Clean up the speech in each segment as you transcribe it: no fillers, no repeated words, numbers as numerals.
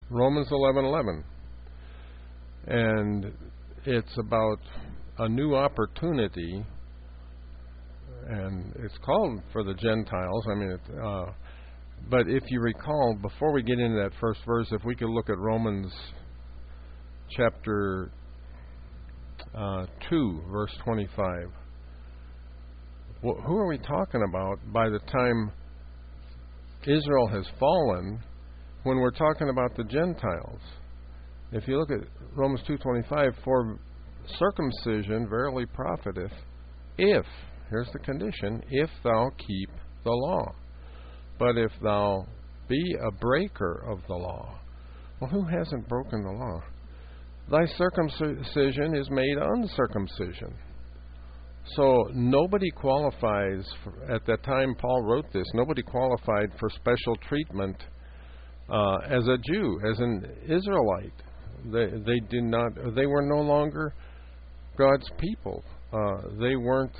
Romans 11:11. And it's about a new opportunity, and it's called for the Gentiles. But if you recall, before we get into that first verse, if we could look at Romans chapter 2, verse 25. Who are we talking about by the time Israel has fallen when we're talking about the Gentiles? If you look at Romans 2:25, for circumcision verily profiteth, if, here's the condition, if thou keep the law. But if thou be a breaker of the law, well, who hasn't broken the law? Thy circumcision is made uncircumcision. So nobody qualifies, at that time Paul wrote this, nobody qualified for special treatment as a Jew, as an Israelite. They did not. They were no longer God's people. They weren't.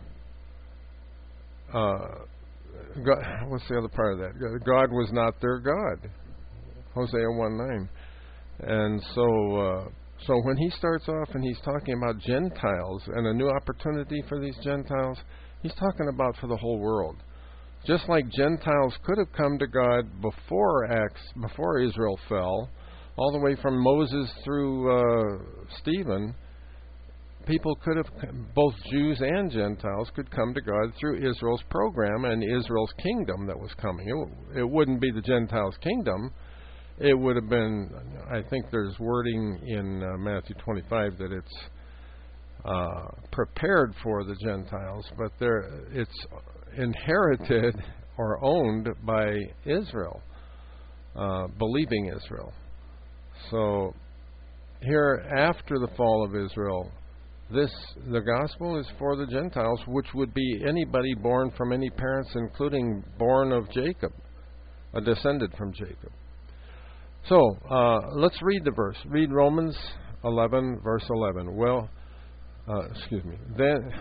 God, what's the other part of that? God was not their God. Hosea 1:9. And so when he starts off and he's talking about Gentiles and a new opportunity for these Gentiles, he's talking about for the whole world. Just like Gentiles could have come to God before Israel fell, all the way from Moses through Stephen, people could have, both Jews and Gentiles, could come to God through Israel's program and Israel's kingdom that was coming. It wouldn't be the Gentiles' kingdom. It would have been, I think there's wording in Matthew 25 that it's prepared for the Gentiles, but it's inherited or owned by Israel, believing Israel. So here, after the fall of Israel, the gospel is for the Gentiles, which would be anybody born from any parents, including born of Jacob, a descendant from Jacob. So let's read the verse. Read Romans 11, verse 11. Then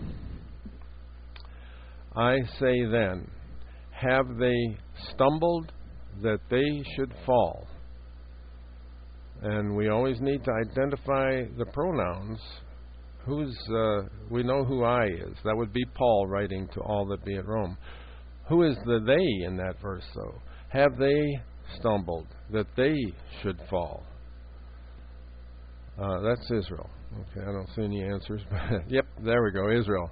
I say then, have they stumbled that they should fall? And we always need to identify the pronouns. We know who I is. That would be Paul writing to all that be at Rome. Who is the they in that verse, though? Have they stumbled that they should fall? That's Israel. Okay, I don't see any answers, but yep, there we go, Israel.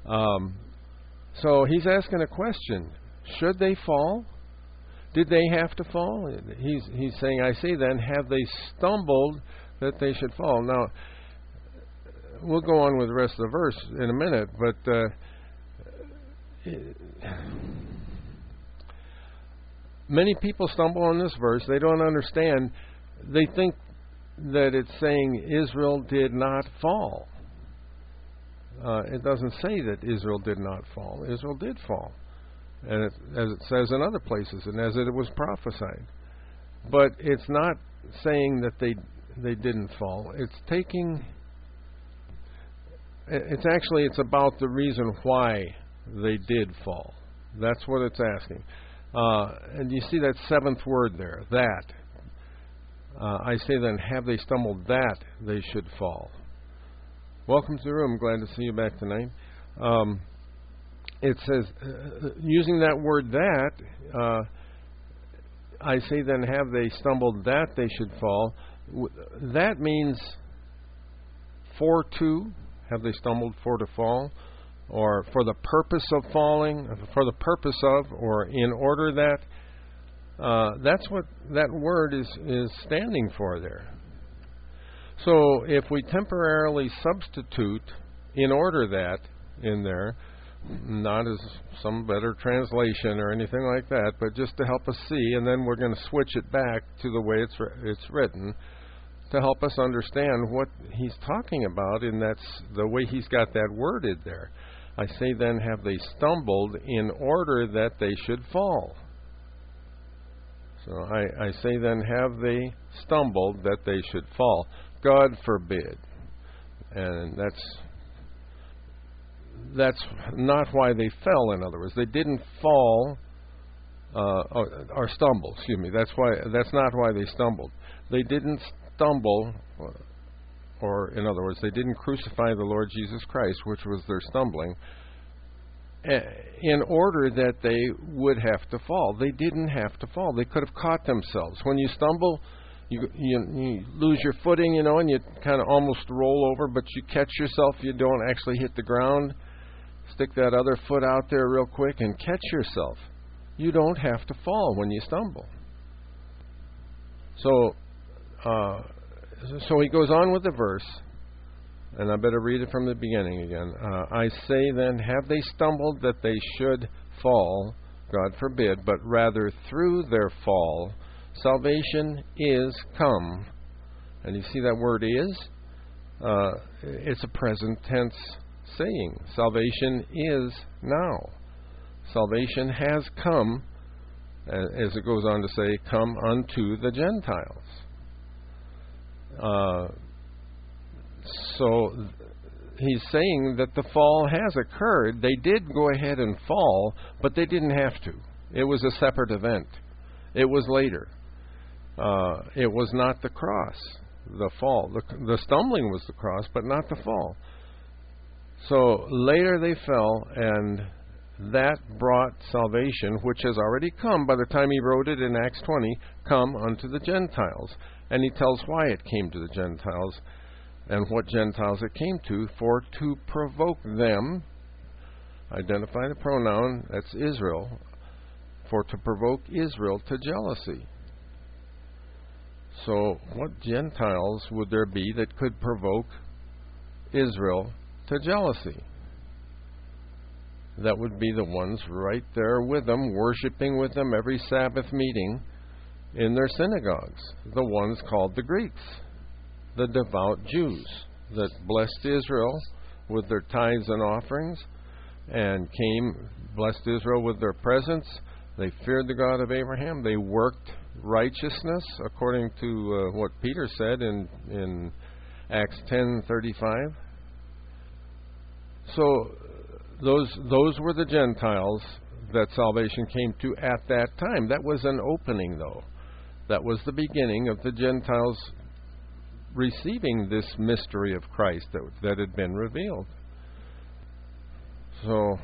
So he's asking a question. Should they fall? Did they have to fall? He's saying, I say then, have they stumbled that they should fall? Now, we'll go on with the rest of the verse in a minute, but many people stumble on this verse. They don't understand. They think that it's saying Israel did not fall. It doesn't say that Israel did not fall. Israel did fall, and as it says in other places, and as it was prophesied. But it's not saying that they didn't fall. It's about the reason why they did fall. That's what it's asking. And you see that seventh word there, that. I say then, have they stumbled that they should fall? Welcome to the room. Glad to see you back tonight. It says, using that word that, I say then, have they stumbled that they should fall? That means for to. Have they stumbled for to fall? Or for the purpose of falling, for the purpose of, or in order that. That's what that word is standing for there. So if we temporarily substitute in order that in there, not as some better translation or anything like that, but just to help us see, and then we're going to switch it back to the way it's written to help us understand what he's talking about, and that's the way he's got that worded there. I say then, have they stumbled in order that they should fall? So I say then, have they stumbled that they should fall? God forbid. And that's not why they fell, in other words. They didn't fall or stumble. Excuse me. That's not why they stumbled. They didn't stumble, or in other words, they didn't crucify the Lord Jesus Christ, which was their stumbling, in order that they would have to fall. They didn't have to fall. They could have caught themselves. When you stumble, you lose your footing, and you kind of almost roll over, but you catch yourself. You don't actually hit the ground. Stick that other foot out there real quick and catch yourself. You don't have to fall when you stumble. So he goes on with the verse, and I better read it from the beginning again. I say then, have they stumbled that they should fall? God forbid, but rather through their fall, salvation is come. And you see that word is? It's a present tense saying. Salvation is now. Salvation has come, as it goes on to say, come unto the Gentiles. So he's saying that the fall has occurred. They did go ahead and fall, but they didn't have to. It was a separate event. It was later. It was not the cross, the fall. The stumbling was the cross, but not the fall. So later they fell, and that brought salvation, which has already come by the time he wrote it in Acts 20, come unto the Gentiles. And he tells why it came to the Gentiles and what Gentiles it came to, for to provoke them, identify the pronoun, that's Israel, for to provoke Israel to jealousy. So what Gentiles would there be that could provoke Israel to jealousy? That would be the ones right there with them, worshiping with them every Sabbath meeting in their synagogues, the ones called the Greeks, the devout Jews that blessed Israel with their tithes and offerings and blessed Israel with their presence. They feared the God of Abraham. They worked righteousness according to what Peter said in Acts 10:35. So those were the Gentiles that salvation came to at that time. That was an opening, though. That was the beginning of the Gentiles receiving this mystery of Christ that had been revealed. So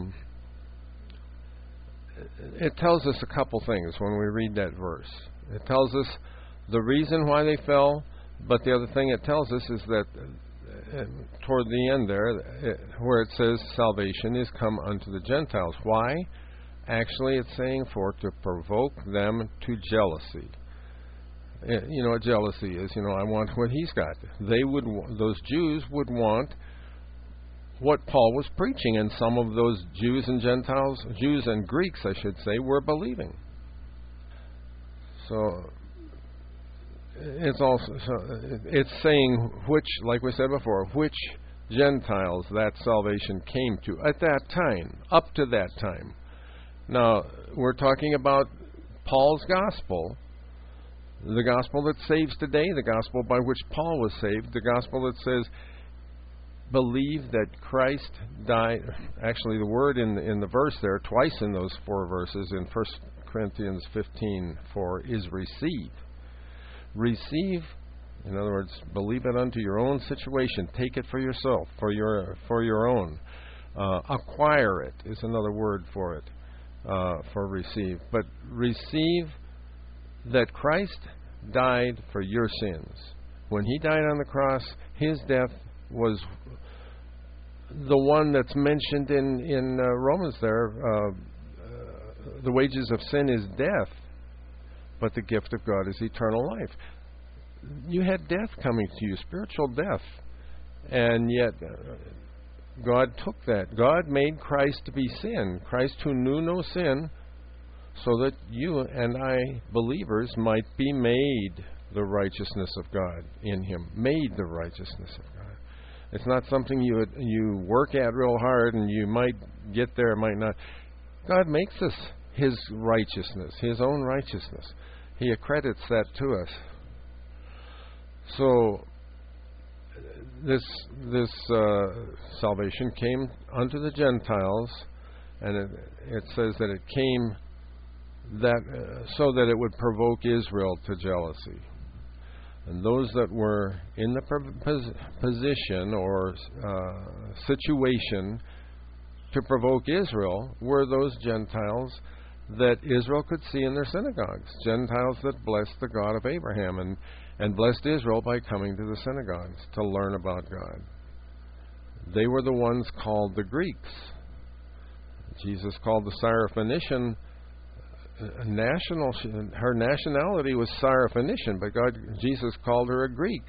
it tells us a couple things when we read that verse. It tells us the reason why they fell, but the other thing it tells us is that toward the end there, where it says salvation is come unto the Gentiles. Why? Actually, it's saying for to provoke them to jealousy. You know what jealousy is? I want what he's got. Those Jews would want what Paul was preaching, and some of those Jews and Gentiles, Jews and Greeks, I should say, were believing. So it's saying which, like we said before, which Gentiles that salvation came to at that time, up to that time. Now, we're talking about Paul's gospel, the gospel that saves today, the gospel by which Paul was saved, the gospel that says, believe that Christ died. Actually, the word in the verse there, twice in those 4 verses, in 1 Corinthians 15:4, is receive. Receive, in other words, believe it unto your own situation. Take it for yourself, for your own. Acquire it is another word for it, for receive. But receive that Christ died for your sins. When he died on the cross, his death was the one that's mentioned in Romans there. The wages of sin is death, but the gift of God is eternal life. You had death coming to you, spiritual death, and yet God took that. God made Christ to be sin, Christ who knew no sin, so that you and I, believers, might be made the righteousness of God in him. Made the righteousness of God. It's not something you work at real hard and you might get there, might not. God makes us his righteousness, his own righteousness. He accredits that to us. So this salvation came unto the Gentiles, and it says that it came that so that it would provoke Israel to jealousy. And those that were in the position or situation to provoke Israel were those Gentiles that Israel could see in their synagogues. Gentiles that blessed the God of Abraham and blessed Israel by coming to the synagogues to learn about God. They were the ones called the Greeks. Jesus called the Syrophoenician her nationality was Syrophoenician, but Jesus called her a Greek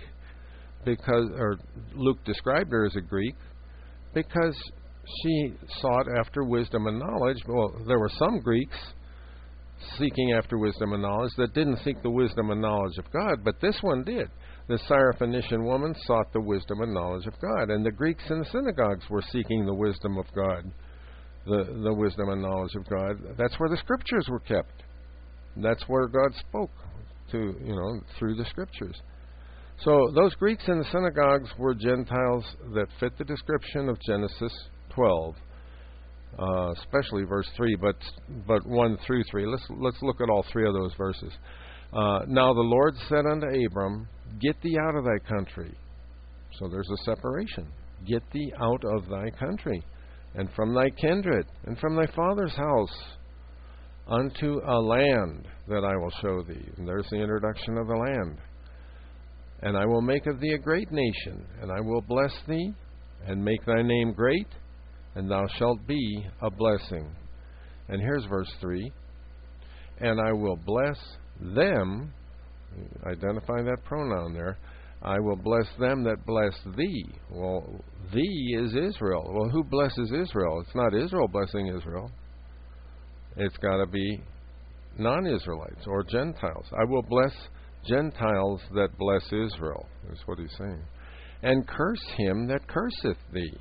or Luke described her as a Greek because she sought after wisdom and knowledge. Well, there were some Greeks seeking after wisdom and knowledge that didn't seek the wisdom and knowledge of God, but this one did. The Syrophoenician woman sought the wisdom and knowledge of God, and the Greeks in the synagogues were seeking the wisdom of God, the wisdom and knowledge of God. That's where the scriptures were kept. That's where God spoke to, through the scriptures. So those Greeks in the synagogues were Gentiles that fit the description of Genesis 12, especially verse 3, but 1 through 3. Let's look at all three of those verses. Now the Lord said unto Abram, Get thee out of thy country. So there's a separation. Get thee out of thy country, and from thy kindred, and from thy father's house, unto a land that I will show thee. And there's the introduction of the land. And I will make of thee a great nation, and I will bless thee, and make thy name great, and thou shalt be a blessing. And here's verse 3. And I will bless them, identify that pronoun there, I will bless them that bless thee. Well, thee is Israel. Well, who blesses Israel? It's not Israel blessing Israel. It's got to be non-Israelites or Gentiles. I will bless Gentiles that bless Israel, is what he's saying. And curse him that curseth thee.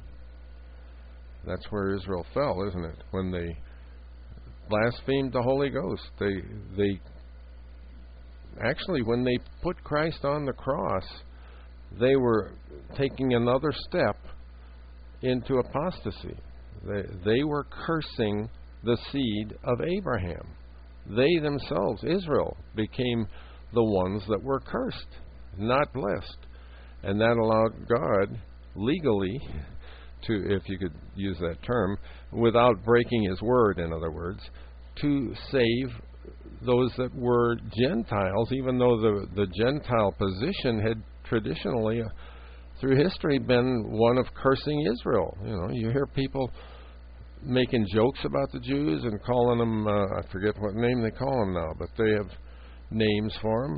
That's where Israel fell, isn't it? When they blasphemed the Holy Ghost. They actually, when they put Christ on the cross, they were taking another step into apostasy. They were cursing the seed of Abraham. They themselves, Israel, became the ones that were cursed, not blessed. And that allowed God legally to, if you could use that term, without breaking his word, in other words, to save those that were Gentiles, even though the Gentile position had traditionally, through history, been one of cursing Israel. You hear people making jokes about the Jews and calling them, I forget what name they call them now, but they have names for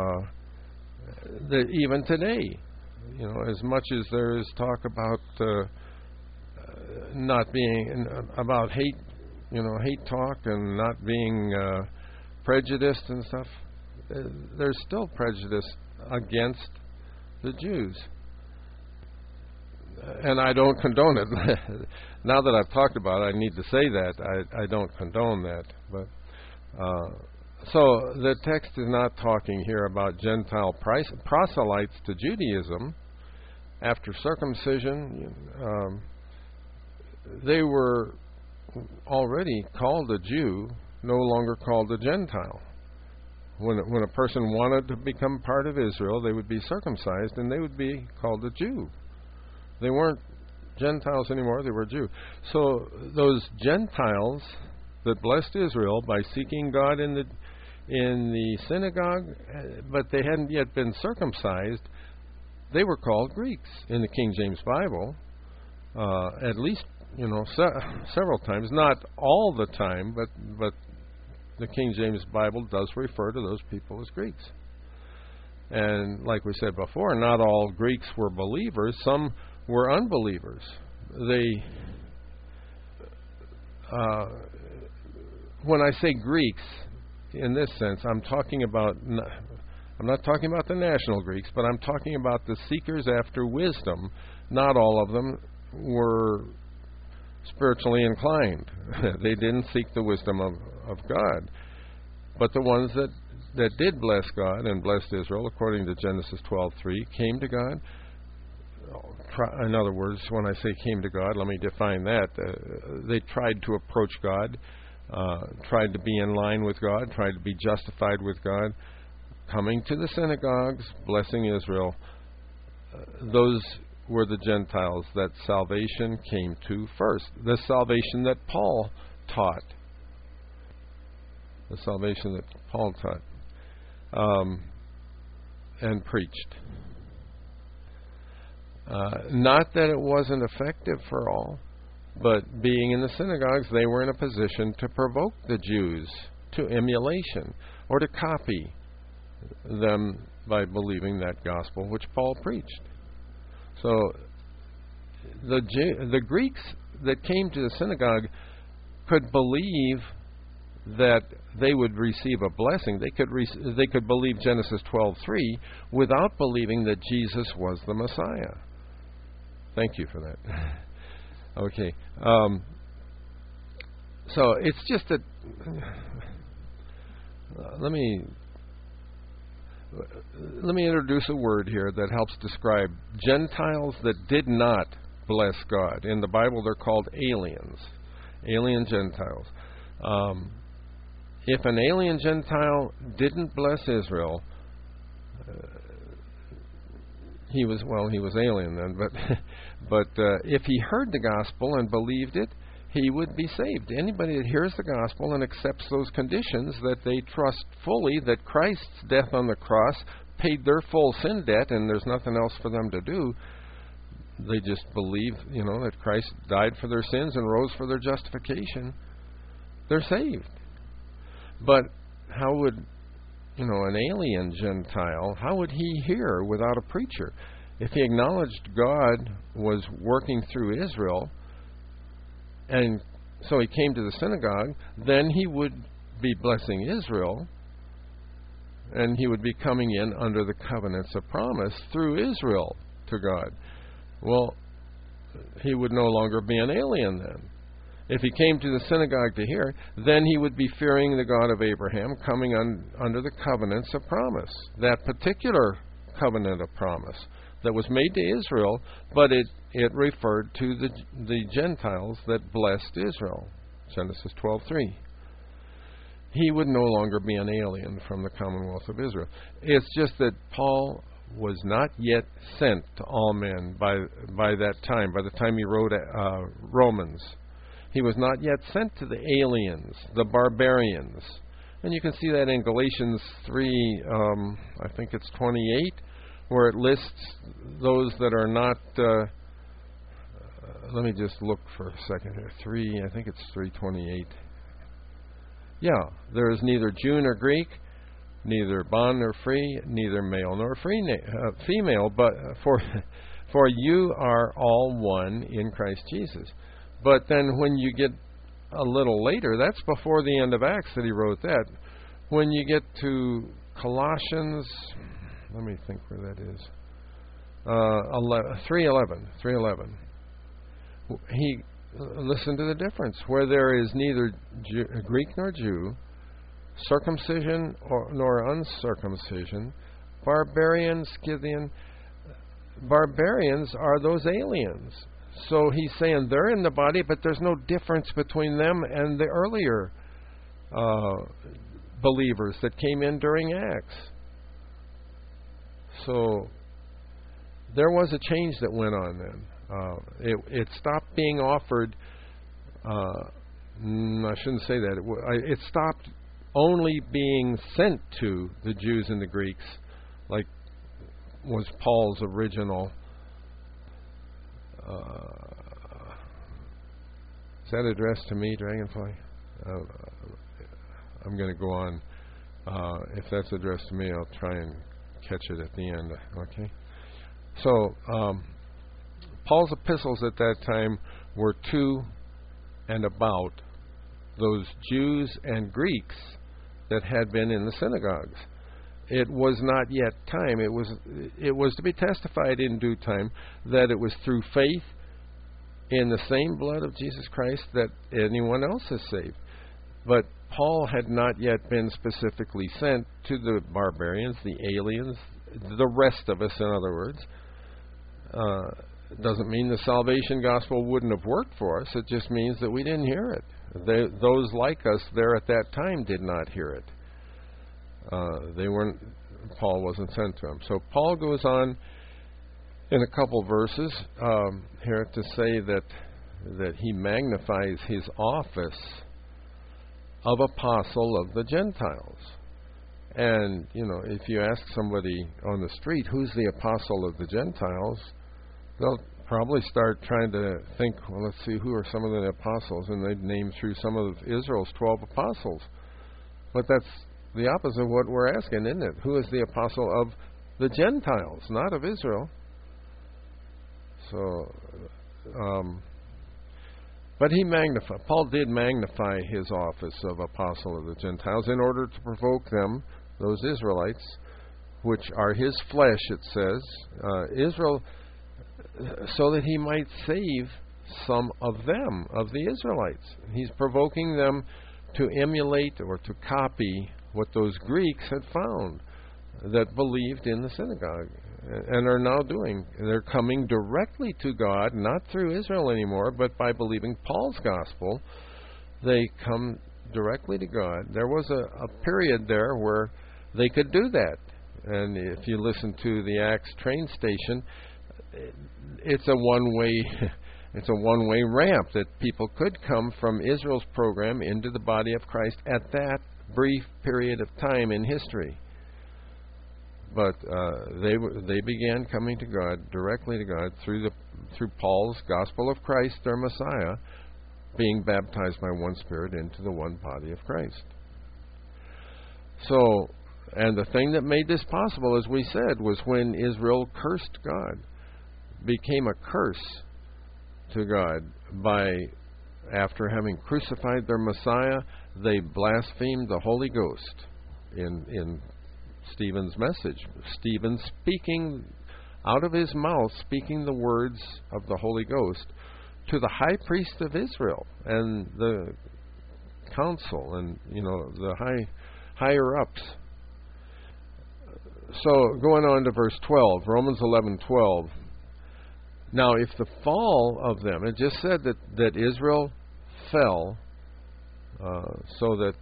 them. Even today, as much as there is talk about not being, about hate, hate talk and not being prejudiced and stuff, there's still prejudice against the Jews. And I don't condone it. Now that I've talked about it, I need to say that. I don't condone that. But so the text is not talking here about Gentile proselytes to Judaism. After circumcision, they were already called a Jew, no longer called a Gentile. When a person wanted to become part of Israel, they would be circumcised and they would be called a Jew. They weren't Gentiles anymore, they were Jew. So those Gentiles that blessed Israel by seeking God in the synagogue, but they hadn't yet been circumcised, they were called Greeks in the King James Bible, at least several times, not all the time, but the King James Bible does refer to those people as Greeks. And like we said before, not all Greeks were believers. Some were unbelievers. When I say Greeks, in this sense, I'm not talking about the national Greeks, but I'm talking about the seekers after wisdom. Not all of them were spiritually inclined. They didn't seek the wisdom of God. But the ones that did bless God and blessed Israel, according to Genesis 12:3, came to God. In other words, when I say came to God, let me define that. They tried to approach God tried to be in line with God, tried to be justified with God, coming to the synagogues, blessing Israel. Those were the Gentiles that salvation came to first. The salvation that Paul taught. The salvation that Paul taught and preached. Not that it wasn't effective for all, but being in the synagogues, they were in a position to provoke the Jews to emulation or to copy them by believing that gospel which Paul preached. So the Greeks that came to the synagogue could believe that they would receive a blessing. They could believe Genesis 12:3 without believing that Jesus was the Messiah. Thank you for that. Okay. So it's just that. Let me introduce a word here that helps describe Gentiles that did not bless God. In the Bible, they're called aliens, alien Gentiles. If an alien Gentile didn't bless Israel, he was alien then. But if he heard the gospel and believed it, he would be saved. Anybody that hears the gospel and accepts those conditions, that they trust fully that Christ's death on the cross paid their full sin debt and there's nothing else for them to do, they just believe, that Christ died for their sins and rose for their justification, they're saved. But how would, an alien Gentile, how would he hear without a preacher? If he acknowledged God was working through Israel, and so he came to the synagogue, then he would be blessing Israel, and he would be coming in under the covenants of promise through Israel to God. Well, he would no longer be an alien then. If he came to the synagogue to hear, then he would be fearing the God of Abraham, coming under the covenants of promise. That particular covenant of promise that was made to Israel, but it referred to the Gentiles that blessed Israel. Genesis 12:3. He would no longer be an alien from the commonwealth of Israel. It's just that Paul was not yet sent to all men by that time, by the time he wrote Romans. He was not yet sent to the aliens, the barbarians. And you can see that in Galatians 3, I think it's 28, where it lists those that are not, let me just look for a second here. I think it's 3:28. Yeah, there is neither Jew nor Greek, neither bond nor free, neither male nor female, but for you are all one in Christ Jesus. But then when you get a little later, that's before the end of Acts that he wrote that. When you get to Colossians, let me think where that is. 3:11. Listen to the difference. Where there is neither Greek nor Jew, circumcision nor uncircumcision, barbarian, Scythian. Barbarians are those aliens. So he's saying they're in the body, but there's no difference between them and the earlier believers that came in during Acts. So there was a change that went on then. It stopped being offered. I shouldn't say that. It stopped only being sent to the Jews and the Greeks, like was Paul's original. Is that addressed to me, Dragonfly? I'm going to go on. If that's addressed to me, I'll try and catch it at the end. Okay? So, Paul's epistles at that time were to and about those Jews and Greeks that had been in the synagogues. It was not yet time. It was to be testified in due time that it was through faith in the same blood of Jesus Christ that anyone else is saved. But Paul had not yet been specifically sent to the barbarians, the aliens, the rest of us, in other words. It doesn't mean the salvation gospel wouldn't have worked for us. It just means that we didn't hear it. Those like us there at that time did not hear it. They weren't. Paul wasn't sent to them. So Paul goes on in a couple verses here to say that he magnifies his office of apostle of the Gentiles. And, if you ask somebody on the street, who's the apostle of the Gentiles, they'll probably start trying to think, well, let's see, who are some of the apostles? And they'd name through some of Israel's 12 apostles. But that's the opposite of what we're asking, isn't it? Who is the apostle of the Gentiles, not of Israel? So, but Paul did magnify his office of apostle of the Gentiles in order to provoke them, those Israelites, which are his flesh, it says, Israel, so that he might save some of them, of the Israelites. He's provoking them to emulate or to copy what those Greeks had found that believed in the synagogue and are now doing. They're coming directly to God, not through Israel anymore, but by believing Paul's gospel. They come directly to God. There was a period there where they could do that. And if you listen to the Acts train station, it's a one-way ramp that people could come from Israel's program into the body of Christ at that brief period of time in history. But they began coming to God, directly to God, through Paul's gospel of Christ, their Messiah, being baptized by one Spirit into the one body of Christ. So, and the thing that made this possible, as we said, was when Israel cursed God, became a curse to God after having crucified their Messiah, they blasphemed the Holy Ghost in Stephen's message. Stephen speaking out of his mouth, speaking the words of the Holy Ghost to the high priest of Israel and the council and the higher ups. So going on to verse 12, Romans 11:12. Now, if the fall of them, it just said that Israel fell, so that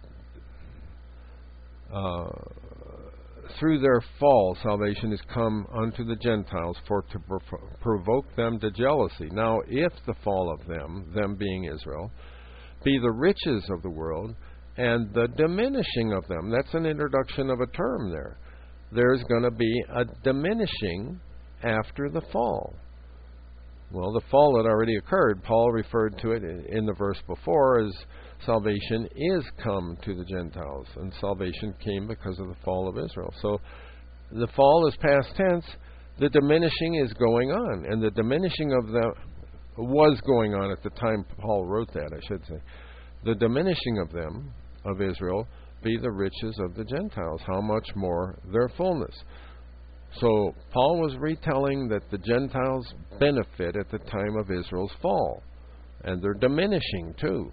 through their fall salvation is come unto the Gentiles for to provoke them to jealousy. Now, if the fall of them being Israel, be the riches of the world and the diminishing of them. That's an introduction of a term there. There's going to be a diminishing after the fall. Well, the fall had already occurred. Paul referred to it in the verse before as salvation is come to the Gentiles, and salvation came because of the fall of Israel. So the fall is past tense. The diminishing is going on, and the diminishing of them was going on at the time Paul wrote that, I should say. The diminishing of them, of Israel, be the riches of the Gentiles. How much more their fullness? So Paul was retelling that the Gentiles benefit at the time of Israel's fall, and they're diminishing too.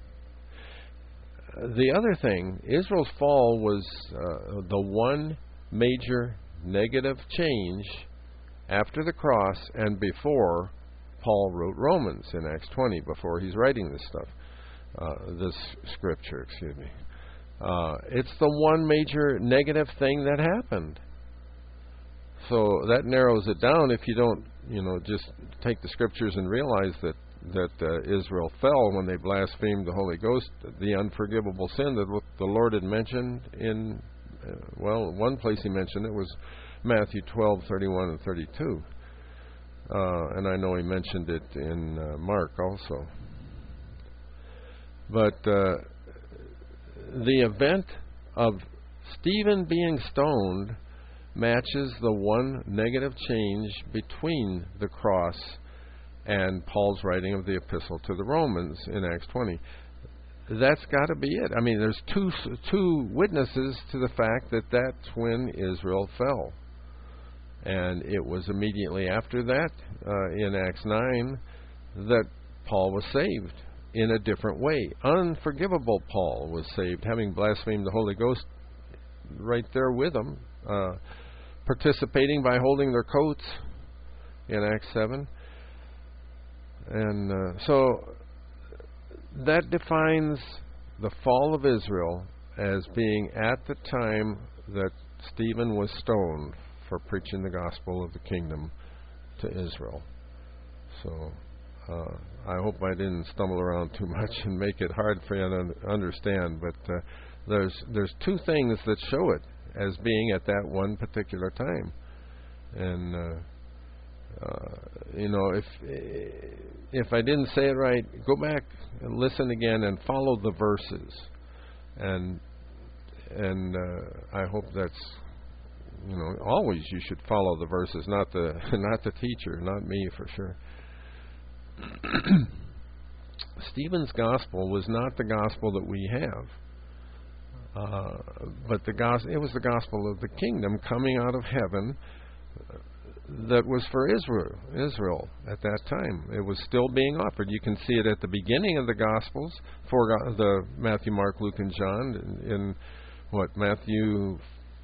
The other thing, Israel's fall was the one major negative change after the cross and before Paul wrote Romans in Acts 20, before he's writing this stuff, this scripture, excuse me. It's the one major negative thing that happened. So that narrows it down if you don't, just take the scriptures and realize that Israel fell when they blasphemed the Holy Ghost, the unforgivable sin that the Lord had mentioned in, one place he mentioned it was Matthew 12:31 and 32. And I know he mentioned it in Mark also. But the event of Stephen being stoned matches the one negative change between the cross and Paul's writing of the epistle to the Romans in Acts 20. That's got to be it. I mean, there's two witnesses to the fact that that's when Israel fell. And it was immediately after that, in Acts 9, that Paul was saved in a different way. Unforgivable Paul was saved, having blasphemed the Holy Ghost right there with them, participating by holding their coats in Acts 7. And so that defines the fall of Israel as being at the time that Stephen was stoned for preaching the gospel of the kingdom to Israel. So I hope I didn't stumble around too much and make it hard for you to understand, but there's two things that show it as being at that one particular time. And if I didn't say it right, go back and listen again and follow the verses. And I hope that's, always you should follow the verses, not the teacher, not me for sure. Stephen's gospel was not the gospel that we have, but it was the gospel of the kingdom coming out of heaven that was for Israel at that time. It was still being offered. You can see it at the beginning of the Gospels, the Matthew, Mark, Luke, and John, in Matthew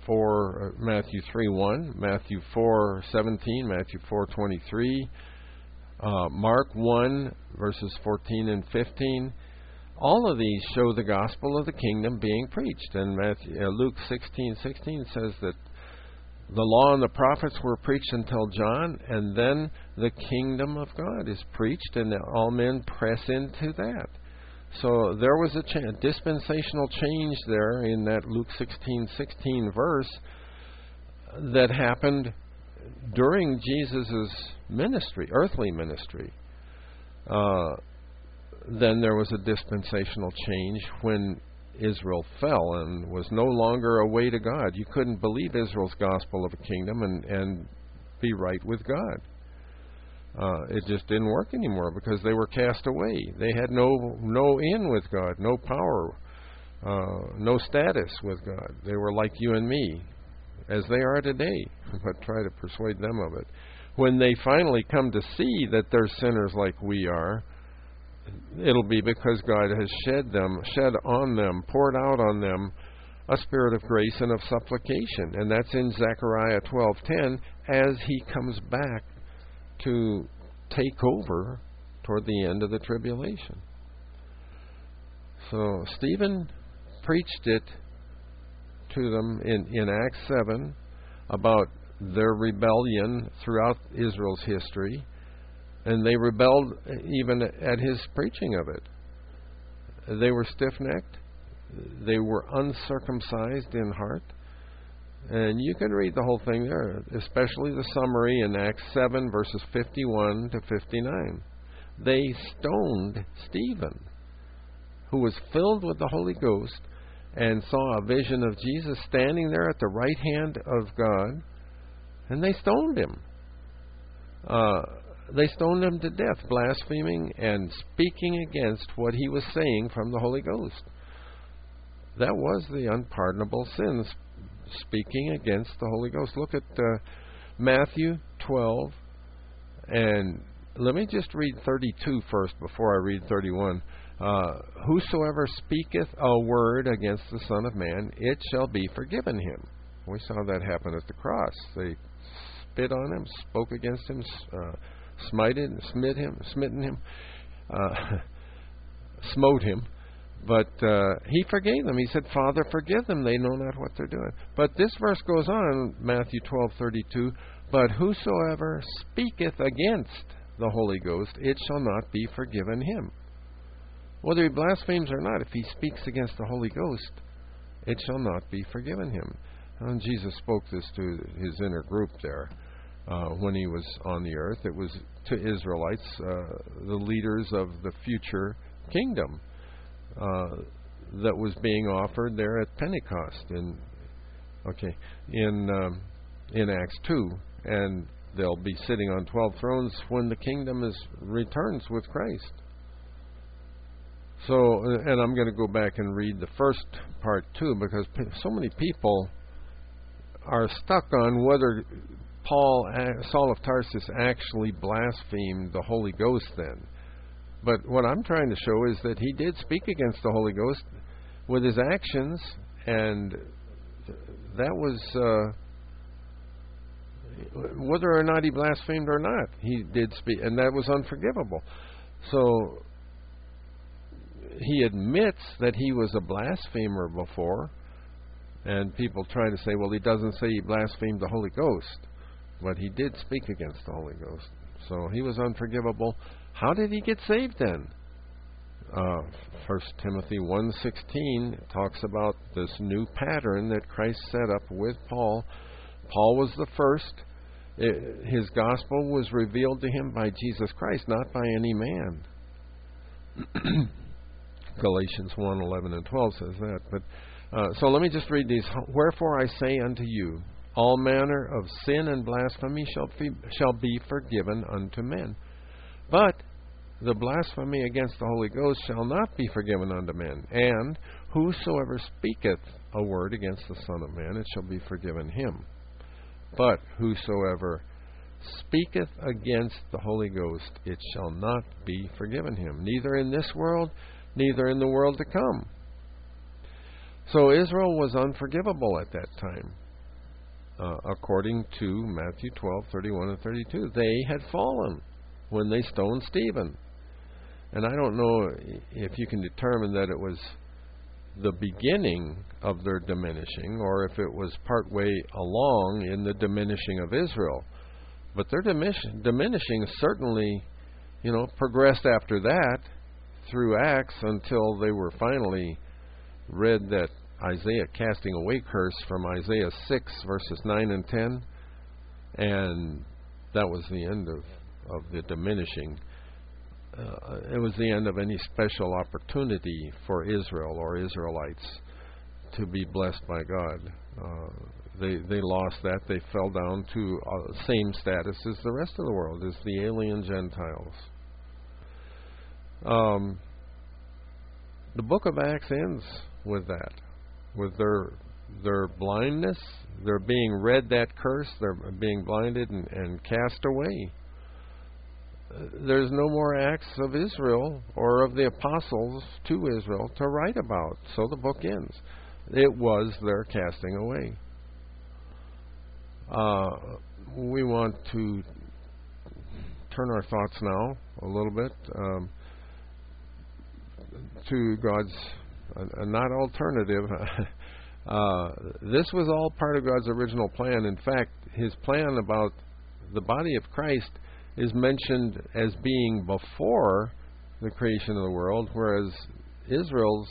3:1, Matthew 4:17, Matthew 4:23, Mark 1 verses 14 and 15. All of these show the gospel of the kingdom being preached. And Luke 16:16 says that the law and the prophets were preached until John, and then the kingdom of God is preached, and all men press into that. So there was a dispensational change there in that Luke 16:16 verse that happened during Jesus' ministry, earthly ministry. Then there was a dispensational change when Israel fell and was no longer a way to God. You couldn't believe Israel's gospel of a kingdom and be right with God. It just didn't work anymore because they were cast away. They had no in with God, no power, no status with God. They were like you and me, as they are today, but try to persuade them of it. When they finally come to see that they're sinners like we are, it'll be because God has shed on them, poured out on them a spirit of grace and of supplication. And that's in Zechariah 12:10 as he comes back to take over toward the end of the tribulation. So Stephen preached it to them in Acts 7 about their rebellion throughout Israel's history. And they rebelled even at his preaching of it. They were stiff-necked. They were uncircumcised in heart. And you can read the whole thing there, especially the summary in Acts 7, verses 51 to 59. They stoned Stephen, who was filled with the Holy Ghost and saw a vision of Jesus standing there at the right hand of God, and they stoned him. They stoned him to death, blaspheming and speaking against what he was saying from the Holy Ghost. That was the unpardonable sin, speaking against the Holy Ghost. Look at Matthew 12, and let me just read 32 first before I read 31. Whosoever speaketh a word against the Son of Man, it shall be forgiven him. We saw that happen at the cross. They spit on him, spoke against him, smitten him, smote him, but he forgave them. He said, Father, forgive them, they know not what they're doing. But this verse goes on, Matthew 12:32, but whosoever speaketh against the Holy Ghost, it shall not be forgiven him. Whether he blasphemes or not, if he speaks against the Holy Ghost, it shall not be forgiven him. And Jesus spoke this to his inner group there. When he was on the earth, it was to Israelites, the leaders of the future kingdom that was being offered there at Pentecost in Acts 2, and they'll be sitting on 12 thrones when the kingdom returns with Christ. So, and I'm going to go back and read the first part too, because so many people are stuck on whether Saul of Tarsus actually blasphemed the Holy Ghost then. But what I'm trying to show is that he did speak against the Holy Ghost with his actions, and that was whether or not he blasphemed or not, he did speak, and that was unforgivable. So he admits that he was a blasphemer before, and people try to say, well, he doesn't say he blasphemed the Holy Ghost, but he did speak against the Holy Ghost. So he was unforgivable. How did he get saved then? 1 Timothy 1:16 talks about this new pattern that Christ set up with Paul. Paul was the first. His gospel was revealed to him by Jesus Christ, not by any man. Galatians 1:11 and 12 says that. But so let me just read these. Wherefore I say unto you, all manner of sin and blasphemy shall be forgiven unto men. But the blasphemy against the Holy Ghost shall not be forgiven unto men. And whosoever speaketh a word against the Son of Man, it shall be forgiven him. But whosoever speaketh against the Holy Ghost, it shall not be forgiven him, neither in this world, neither in the world to come. So Israel was unforgivable at that time. According to Matthew 12:31 and 32. They had fallen when they stoned Stephen. And I don't know if you can determine that it was the beginning of their diminishing, or if it was partway along in the diminishing of Israel. But their diminishing certainly, progressed after that through Acts until they were finally read that Isaiah casting away curse from Isaiah 6 verses 9 and 10, and that was the end of the diminishing. It was the end of any special opportunity for Israel or Israelites to be blessed by God. They lost that. They fell down to same status as the rest of the world, as the alien Gentiles. The book of Acts ends with that, with their blindness. They're being read that curse. They're being blinded and cast away. There's no more Acts of Israel or of the apostles to Israel to write about. So the book ends. It was their casting away. We want to turn our thoughts now a little bit to God's not alternative. This was all part of God's original plan. In fact, His plan about the body of Christ is mentioned as being before the creation of the world, whereas Israel's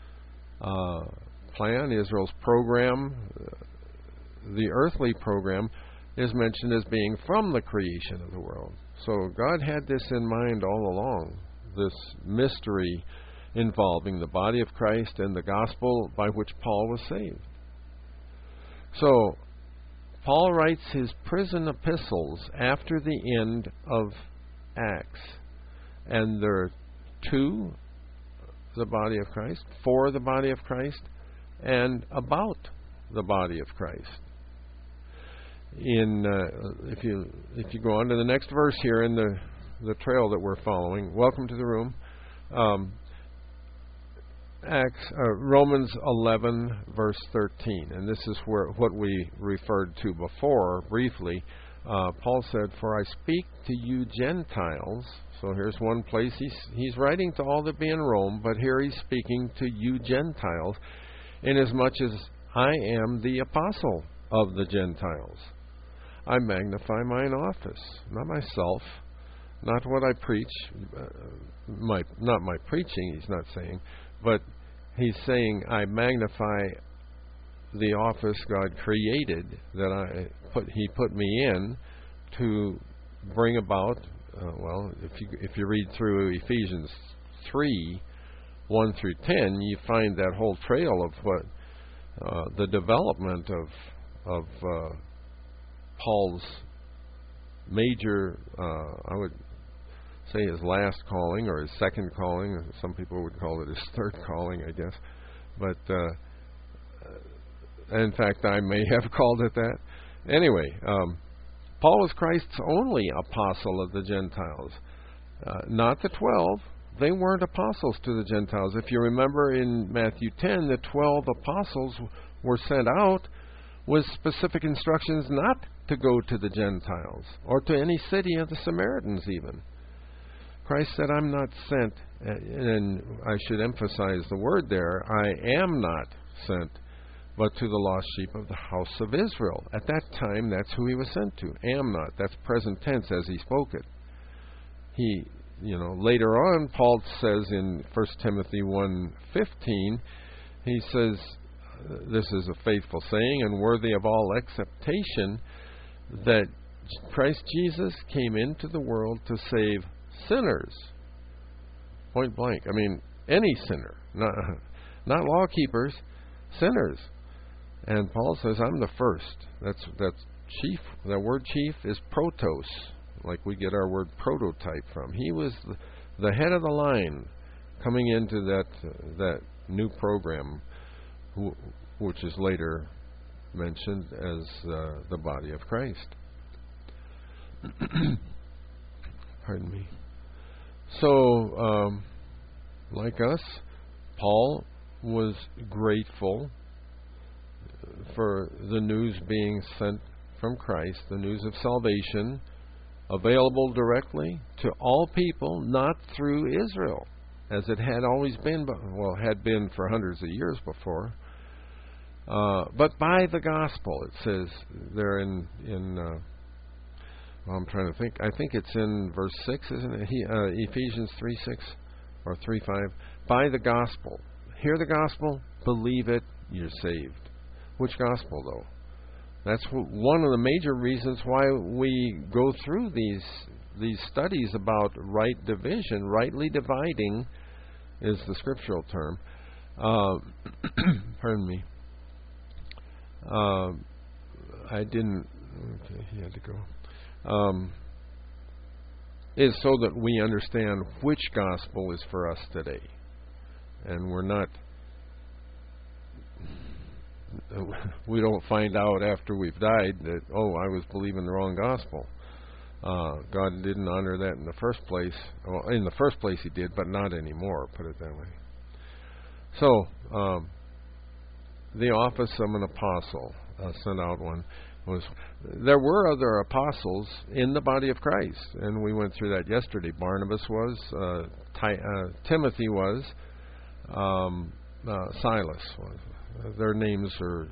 plan, Israel's program, the earthly program, is mentioned as being from the creation of the world. So God had this in mind all along, this mystery involving the body of Christ and the gospel by which Paul was saved. So Paul writes his prison epistles after the end of Acts. And there are 2, the body of Christ, 4, the body of Christ, and about the body of Christ. If you go on to the next verse here in the trail that we're following, welcome to the room. Romans 11 verse 13, and this is what we referred to before briefly. Paul said, "For I speak to you Gentiles." So here's one place he's writing to all that be in Rome, but here he's speaking to you Gentiles, inasmuch as I am the apostle of the Gentiles. I magnify mine office, not myself, not what I preach, not my preaching, he's not saying, but he's saying I magnify the office God created that He put me in to bring about. If you read through Ephesians 3:1 through 10, you find that whole trail of what the development of Paul's major, I would say his last calling or his second calling. Some people would call it his third calling, I guess. But in fact, I may have called it that. Anyway, Paul was Christ's only apostle of the Gentiles. Not the 12. They weren't apostles to the Gentiles. If you remember in Matthew 10, the 12 apostles were sent out with specific instructions not to go to the Gentiles or to any city of the Samaritans even. Christ said, I'm not sent, and I should emphasize the word there, I am not sent, but to the lost sheep of the house of Israel. At that time, that's who he was sent to. Am not. That's present tense as he spoke it. Later on, Paul says in 1 Timothy 1:15, he says, this is a faithful saying and worthy of all acceptation, that Christ Jesus came into the world to save sinners. Point blank. I mean, any sinner, not law keepers, sinners. And Paul says, I'm the first. That's chief. That word chief is protos, like we get our word prototype from. He was the head of the line coming into that new program, which is later mentioned as the body of Christ. Pardon me. So, like us, Paul was grateful for the news being sent from Christ, the news of salvation, available directly to all people, not through Israel, as it had always been, had been for hundreds of years before, but by the gospel. It says there in I'm trying to think. I think it's in verse 6, isn't it? Ephesians 3:6 or 3:5. By the gospel. Hear the gospel, believe it, you're saved. Which gospel, though? That's one of the major reasons why we go through these studies about right division. Rightly dividing is the scriptural term. Pardon me. I didn't... Okay, he had to go. Is so that we understand which gospel is for us today. And we don't find out after we've died that, I was believing the wrong gospel. God didn't honor that in the first place. Well, in the first place he did, but not anymore, put it that way. So, the office of an apostle, sent out one, there were other apostles in the body of Christ, and we went through that yesterday. Barnabas was, Timothy was, Silas was. Their names are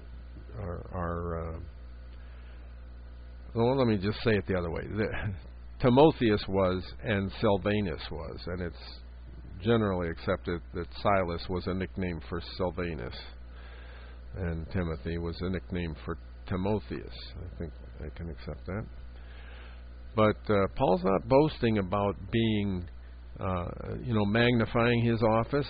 well, let me just say it the other way. Timotheus was, and Silvanus was, and it's generally accepted that Silas was a nickname for Silvanus, and Timothy was a nickname for Timotheus. I think I can accept that. But Paul's not boasting about being, magnifying his office.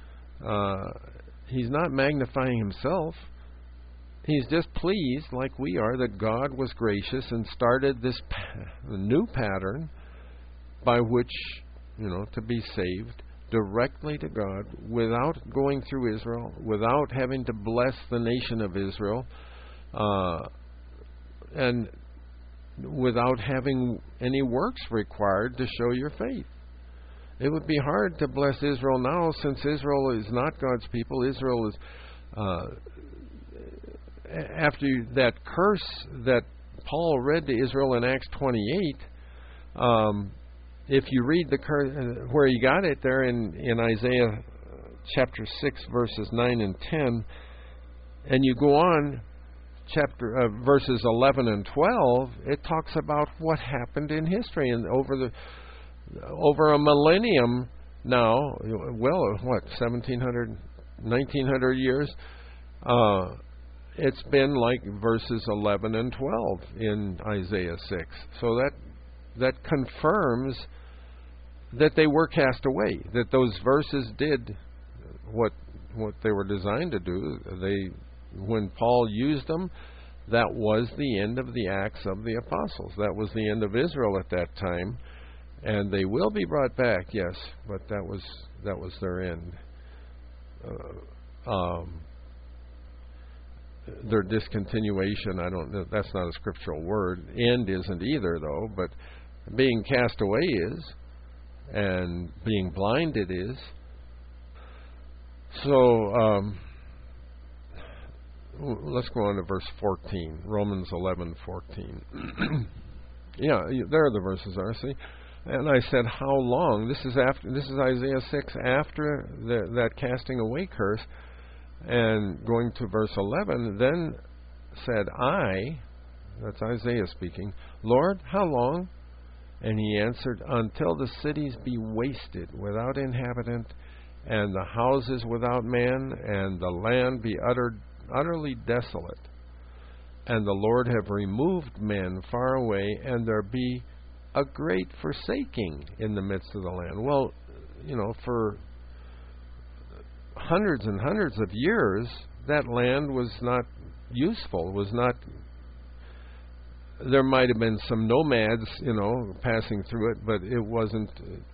He's not magnifying himself. He's just pleased, like we are, that God was gracious and started this new pattern by which, to be saved directly to God without going through Israel, without having to bless the nation of Israel, and without having any works required to show your faith. It would be hard to bless Israel now, since Israel is not God's people. Israel is, after that curse that Paul read to Israel in Acts 28, if you read the curse, where he got it there in Isaiah chapter 6, verses 9 and 10, and you go on, verses 11 and 12, it talks about what happened in history, and over a millennium now, 1700, 1900 years, it's been like verses 11 and 12 in Isaiah 6. So that confirms that they were cast away, that those verses did what they were designed to do. When Paul used them, that was the end of the Acts of the Apostles. That was the end of Israel at that time. And they will be brought back, yes, but that was their end. Their discontinuation, I don't know, that's not a scriptural word. End isn't either, though, but being cast away is, and being blinded is. So, let's go on to verse 14, Romans 11:14. Yeah, there the verses are, see. And I said, how long? This is Isaiah 6 after that casting away curse. And going to verse 11, then said I, that's Isaiah speaking, Lord, how long? And he answered, until the cities be wasted without inhabitant, and the houses without man, and the land be utterly desolate. And the Lord have removed men far away, and there be a great forsaking in the midst of the land. Well, for hundreds and hundreds of years, that land was not useful, was not... There might have been some nomads, passing through it, but it wasn't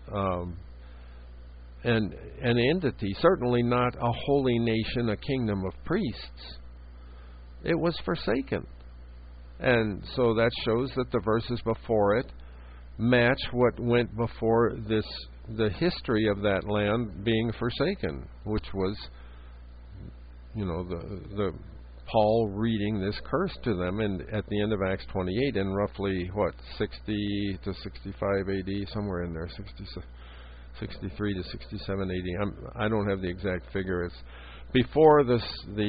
an entity, certainly not a holy nation, a kingdom of priests. It was forsaken. And so that shows that the verses before it match what went before this, the history of that land being forsaken, which was, the Paul reading this curse to them at the end of Acts 28 in roughly, 60 to 65 AD, somewhere in there, 63 to 67 AD. I don't have the exact figure. It's before the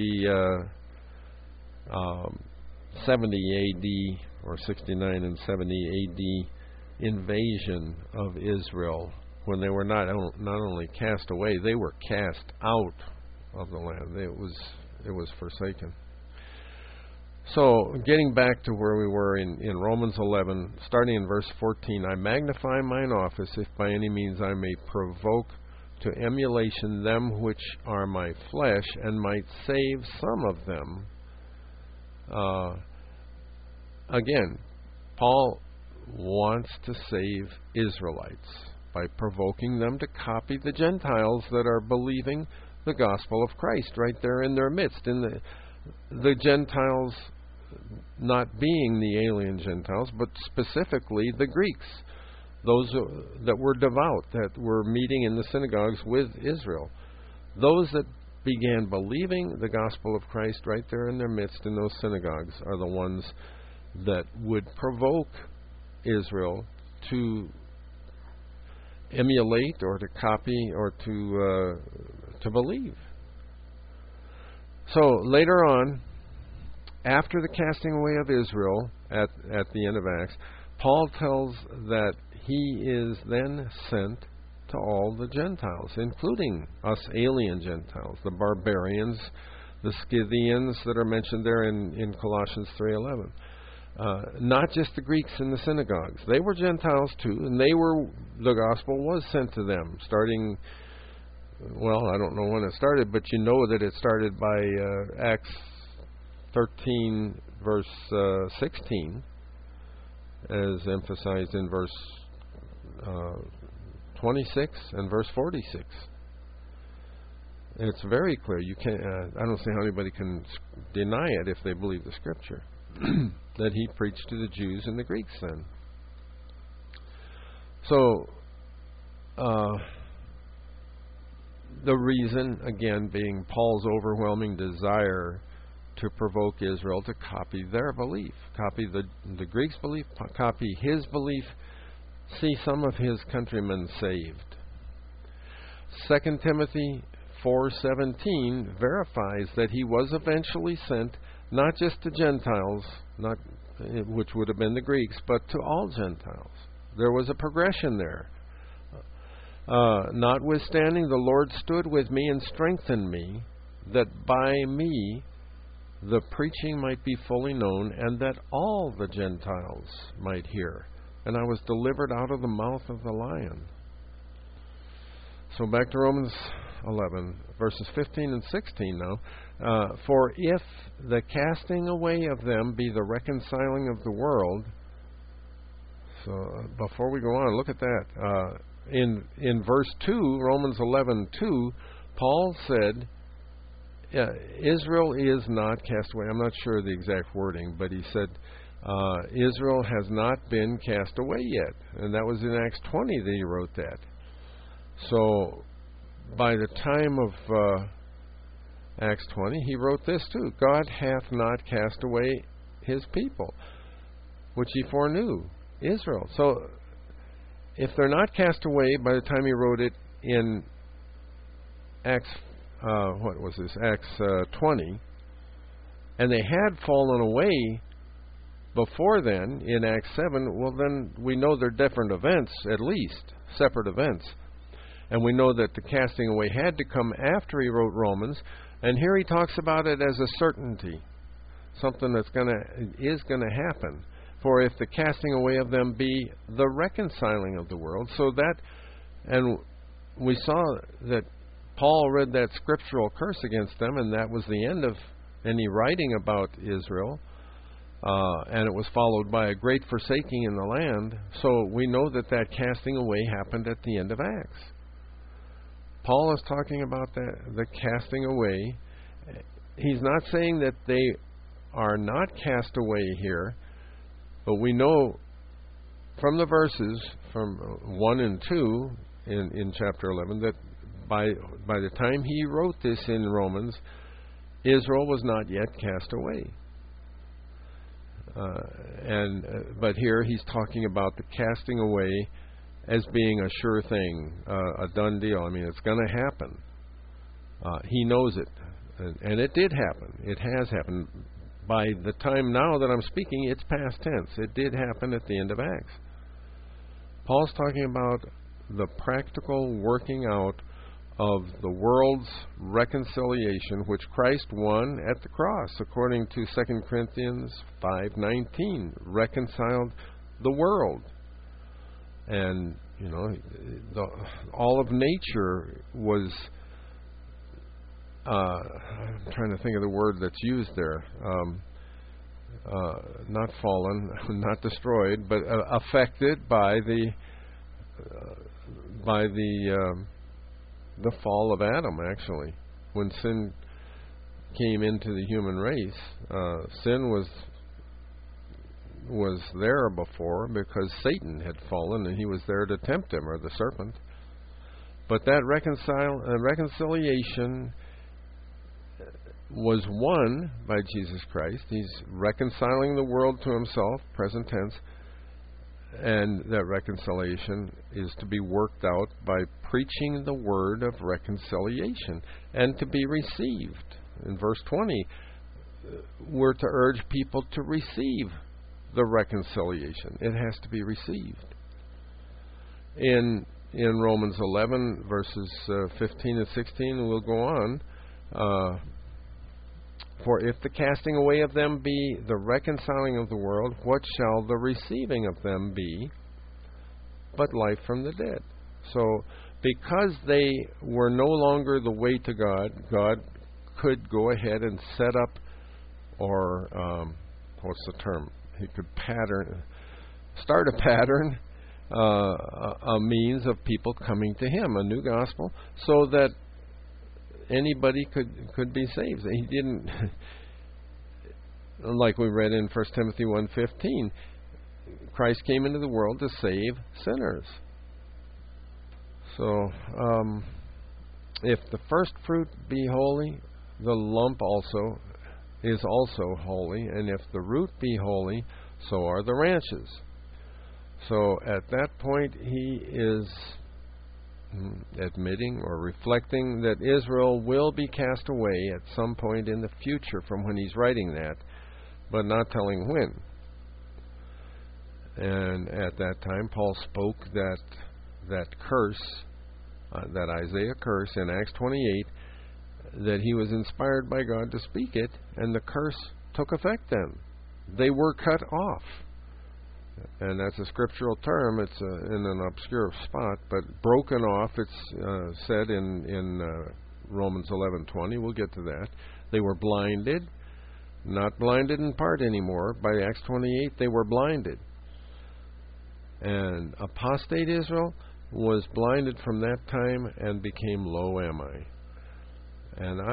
70 AD or 69 and 70 AD invasion of Israel, when they were not only cast away, they were cast out of the land. It was forsaken. So, getting back to where we were in Romans 11, starting in verse 14, I magnify mine office, if by any means I may provoke to emulation them which are my flesh, and might save some of them. Again, Paul wants to save Israelites by provoking them to copy the Gentiles that are believing the gospel of Christ right there in their midst. In the Gentiles not being the alien Gentiles, but specifically the Greeks, those that were devout, that were meeting in the synagogues with Israel. Those that began believing the gospel of Christ right there in their midst in those synagogues are the ones that would provoke Israel to emulate or to copy or to believe. So later on, after the casting away of Israel at the end of Acts, Paul tells that he is then sent to all the Gentiles, including us alien Gentiles, the barbarians, the Scythians that are mentioned there in Colossians 3:11. Not just the Greeks in the synagogues. They were Gentiles too, and the gospel was sent to them, starting, well, I don't know when it started, but you know that it started by Acts 13, verse 16, as emphasized in verse 26 and verse 46. It's very clear. You can't. I don't see how anybody can deny it if they believe the Scripture. That he preached to the Jews and the Greeks then. So, the reason, again, being Paul's overwhelming desire to provoke Israel to copy their belief, copy the Greeks' belief, copy his belief, see some of his countrymen saved. 2 Timothy 4:17 verifies that he was eventually sent not just to Gentiles, which would have been the Greeks, but to all Gentiles. There was a progression there. Notwithstanding, the Lord stood with me and strengthened me, that by me the preaching might be fully known, and that all the Gentiles might hear. And I was delivered out of the mouth of the lion. So back to Romans 11, verses 15 and 16 now. For if the casting away of them be the reconciling of the world... So before we go on, look at that. In verse 2, Romans 11:2, Paul said, Israel is not cast away. I'm not sure of the exact wording, but he said, Israel has not been cast away yet. And that was in Acts 20 that he wrote that. So, by the time of Acts 20, he wrote this too. God hath not cast away his people, which he foreknew, Israel. So, if they're not cast away by the time he wrote it in Acts, Acts 20, and they had fallen away before then in Acts 7, well then we know they're different events, at least, separate events. And we know that the casting away had to come after he wrote Romans, and here he talks about it as a certainty, something that's is going to happen. For if the casting away of them be the reconciling of the world, so that, and we saw that Paul read that scriptural curse against them, and that was the end of any writing about Israel, and it was followed by a great forsaking in the land. So we know that that casting away happened at the end of Acts. Paul is talking about the casting away. He's not saying that they are not cast away here, but we know from the verses from 1 and 2 in chapter 11 that by the time he wrote this in Romans, Israel was not yet cast away. But here he's talking about the casting away as being a sure thing, a done deal. I mean, it's going to happen. He knows it. And it did happen. It has happened. By the time now that I'm speaking, it's past tense. It did happen at the end of Acts. Paul's talking about the practical working out of the world's reconciliation, which Christ won at the cross, according to 2 Corinthians 5:19, reconciled the world. And, you know, all of nature was, I'm trying to think of the word that's used there, not fallen, not destroyed, but affected by the fall of Adam, actually. When sin came into the human race, sin was there before because Satan had fallen and he was there to tempt him, or the serpent. But that reconciliation was won by Jesus Christ. He's reconciling the world to himself, present tense, and that reconciliation is to be worked out by preaching the word of reconciliation and to be received. In verse 20, we're to urge people to receive the reconciliation. It has to be received. In Romans 11, verses 15 and 16, we'll go on. For if the casting away of them be the reconciling of the world, what shall the receiving of them be but life from the dead? So, because they were no longer the way to God, God could go ahead and set up, or what's the term? He could start a pattern, a means of people coming to Him, a new gospel, so that anybody could be saved. He didn't, like we read in 1 Timothy 1:15, Christ came into the world to save sinners. So, if the first fruit be holy, the lump also is also holy, and if the root be holy, so are the branches. So at that point, he is admitting or reflecting that Israel will be cast away at some point in the future from when he's writing that, but not telling when. And at that time, Paul spoke that curse, that Isaiah curse in Acts 28, that he was inspired by God to speak it, and the curse took effect then. They were cut off. And that's a scriptural term. It's in an obscure spot, but broken off, it's said in Romans 11:20. We'll get to that. They were blinded, not blinded in part anymore. By Acts 28, they were blinded. And apostate Israel was blinded from that time and became lo ami. And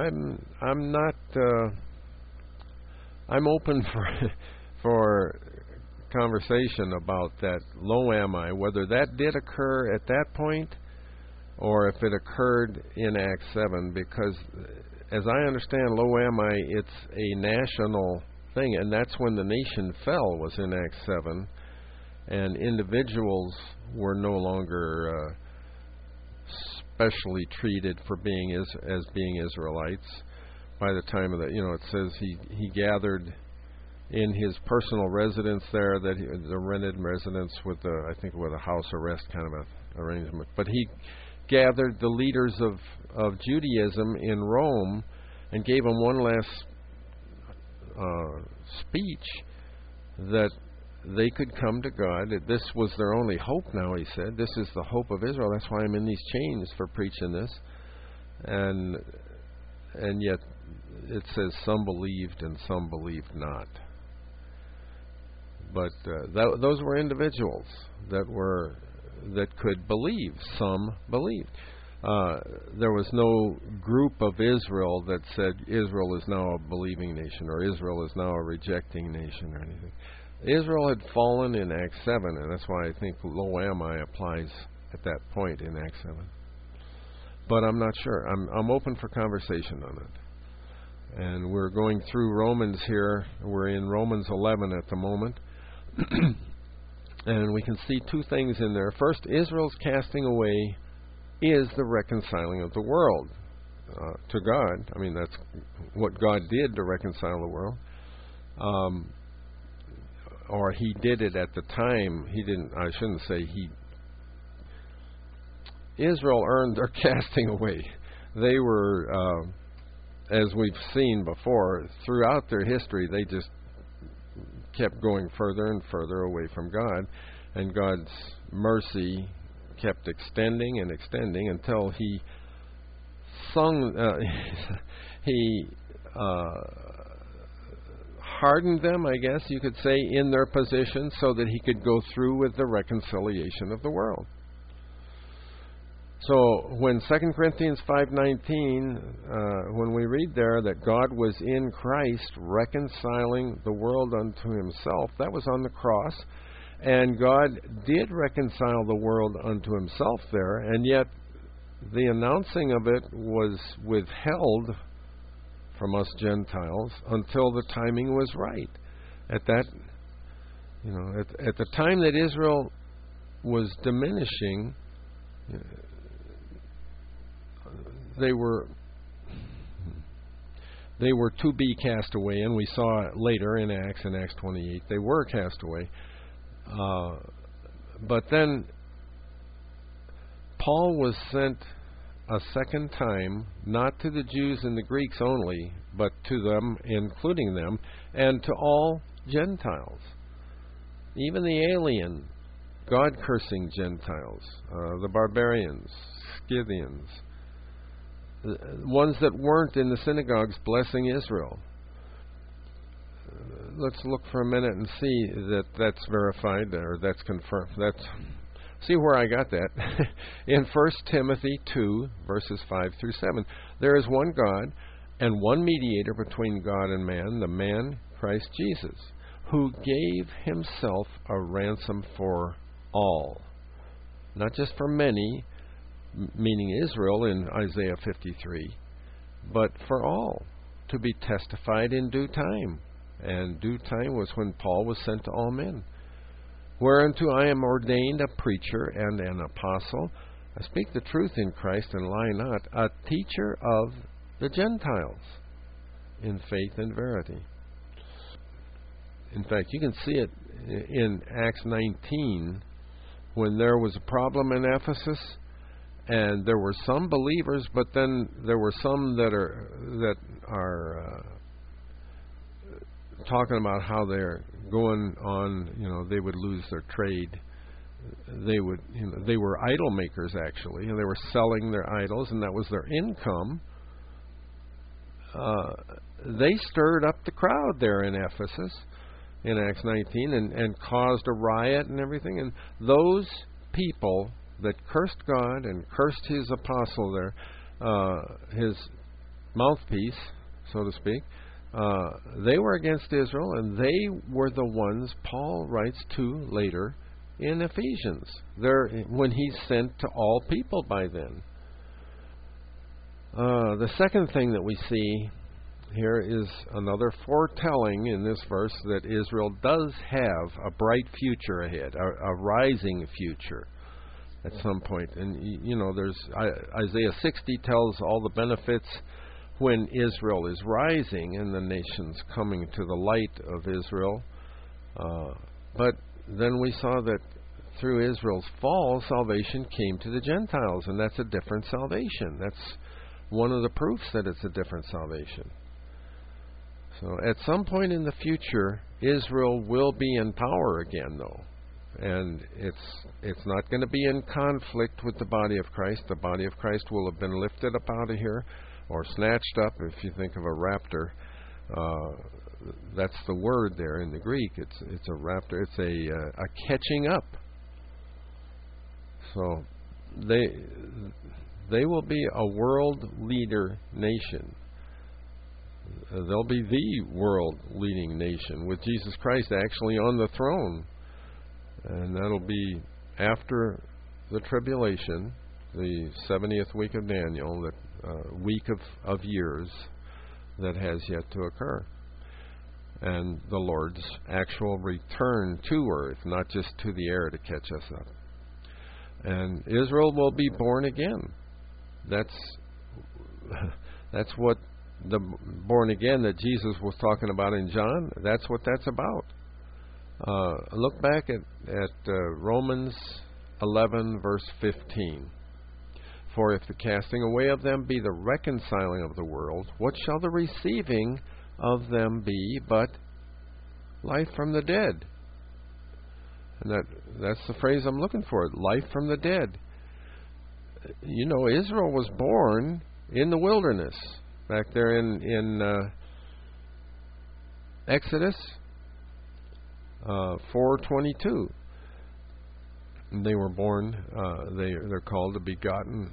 I'm open for conversation about that lo ami, whether that did occur at that point or if it occurred in Acts 7, because as I understand lo ami, it's a national thing, and that's when the nation fell, was in Acts 7. and individuals were no longer specially treated for being as being Israelites. By the time of it says he gathered in his personal residence there, the rented residence with I think with a house arrest kind of a arrangement. But he gathered the leaders of Judaism in Rome and gave them one last speech that they could come to God. This was their only hope now, he said. This is the hope of Israel. That's why I'm in these chains for preaching this. And yet it says some believed and some believed not. But those were individuals that could believe. Some believed. There was no group of Israel that said Israel is now a believing nation or Israel is now a rejecting nation or anything. Israel had fallen in Acts 7, and that's why I think Lo Ami applies at that point in Acts 7. But I'm not sure. I'm open for conversation on it. And we're going through Romans here. We're in Romans 11 at the moment. And we can see two things in there. First, Israel's casting away is the reconciling of the world to God. I mean, that's what God did to reconcile the world. Or he did it at the time. He didn't. I shouldn't say he. Israel earned their casting away. They were, as we've seen before, throughout their history, they just kept going further and further away from God, and God's mercy kept extending and extending until he hardened them, I guess you could say, in their position so that he could go through with the reconciliation of the world. So when 2 Corinthians 5:19, when we read there that God was in Christ reconciling the world unto himself, that was on the cross. And God did reconcile the world unto himself there, and yet the announcing of it was withheld from us Gentiles until the timing was right. At that, at the time that Israel was diminishing, they were to be cast away, and we saw it later in Acts 28. They were cast away. But then Paul was sent a second time, not to the Jews and the Greeks only, but to them, including them, and to all Gentiles, even the alien, God-cursing Gentiles, the barbarians, Scythians, ones that weren't in the synagogues blessing Israel. Let's look for a minute and see that that's verified or that's confirmed. See where I got that. In 1 Timothy 2, verses 5 through 7. There is one God and one mediator between God and man, the man Christ Jesus, who gave himself a ransom for all. Not just for many, meaning Israel in Isaiah 53, but for all, to be testified in due time. And due time was when Paul was sent to all men. Whereunto I am ordained a preacher and an apostle. I speak the truth in Christ and lie not, a teacher of the Gentiles in faith and verity. In fact, you can see it in Acts 19 when there was a problem in Ephesus, and there were some believers, but then there were some that are talking about how they're going on, they would lose their trade. They were idol makers actually, and they were selling their idols, and that was their income. They stirred up the crowd there in Ephesus in Acts 19 and caused a riot and everything. And those people that cursed God and cursed his apostle there, his mouthpiece, so to speak, they were against Israel, and they were the ones Paul writes to later in Ephesians, there when he's sent to all people by then. The second thing that we see here is another foretelling in this verse that Israel does have a bright future ahead, a rising future at some point. And, there's Isaiah 60 tells all the benefits when Israel is rising and the nations coming to the light of Israel. But then we saw that through Israel's fall, salvation came to the Gentiles, and that's a different salvation. That's one of the proofs that it's a different salvation. So at some point in the future, Israel will be in power again, though. And it's not going to be in conflict with the body of Christ. The body of Christ will have been lifted up out of here, or snatched up, if you think of a raptor. That's the word there in the Greek. It's a raptor. It's a catching up. So they will be a world leader nation. They'll be the world leading nation with Jesus Christ actually on the throne. And that'll be after the tribulation, the 70th week of Daniel, that week of years that has yet to occur. And the Lord's actual return to earth, not just to the air to catch us up. And Israel will be born again. That's what the born again that Jesus was talking about in John, that's what that's about. Look back at Romans 11, verse 15. For if the casting away of them be the reconciling of the world, what shall the receiving of them be but life from the dead? And that's the phrase I'm looking for, life from the dead. Israel was born in the wilderness, back there in Exodus 4:22. They were born. They're called to begotten.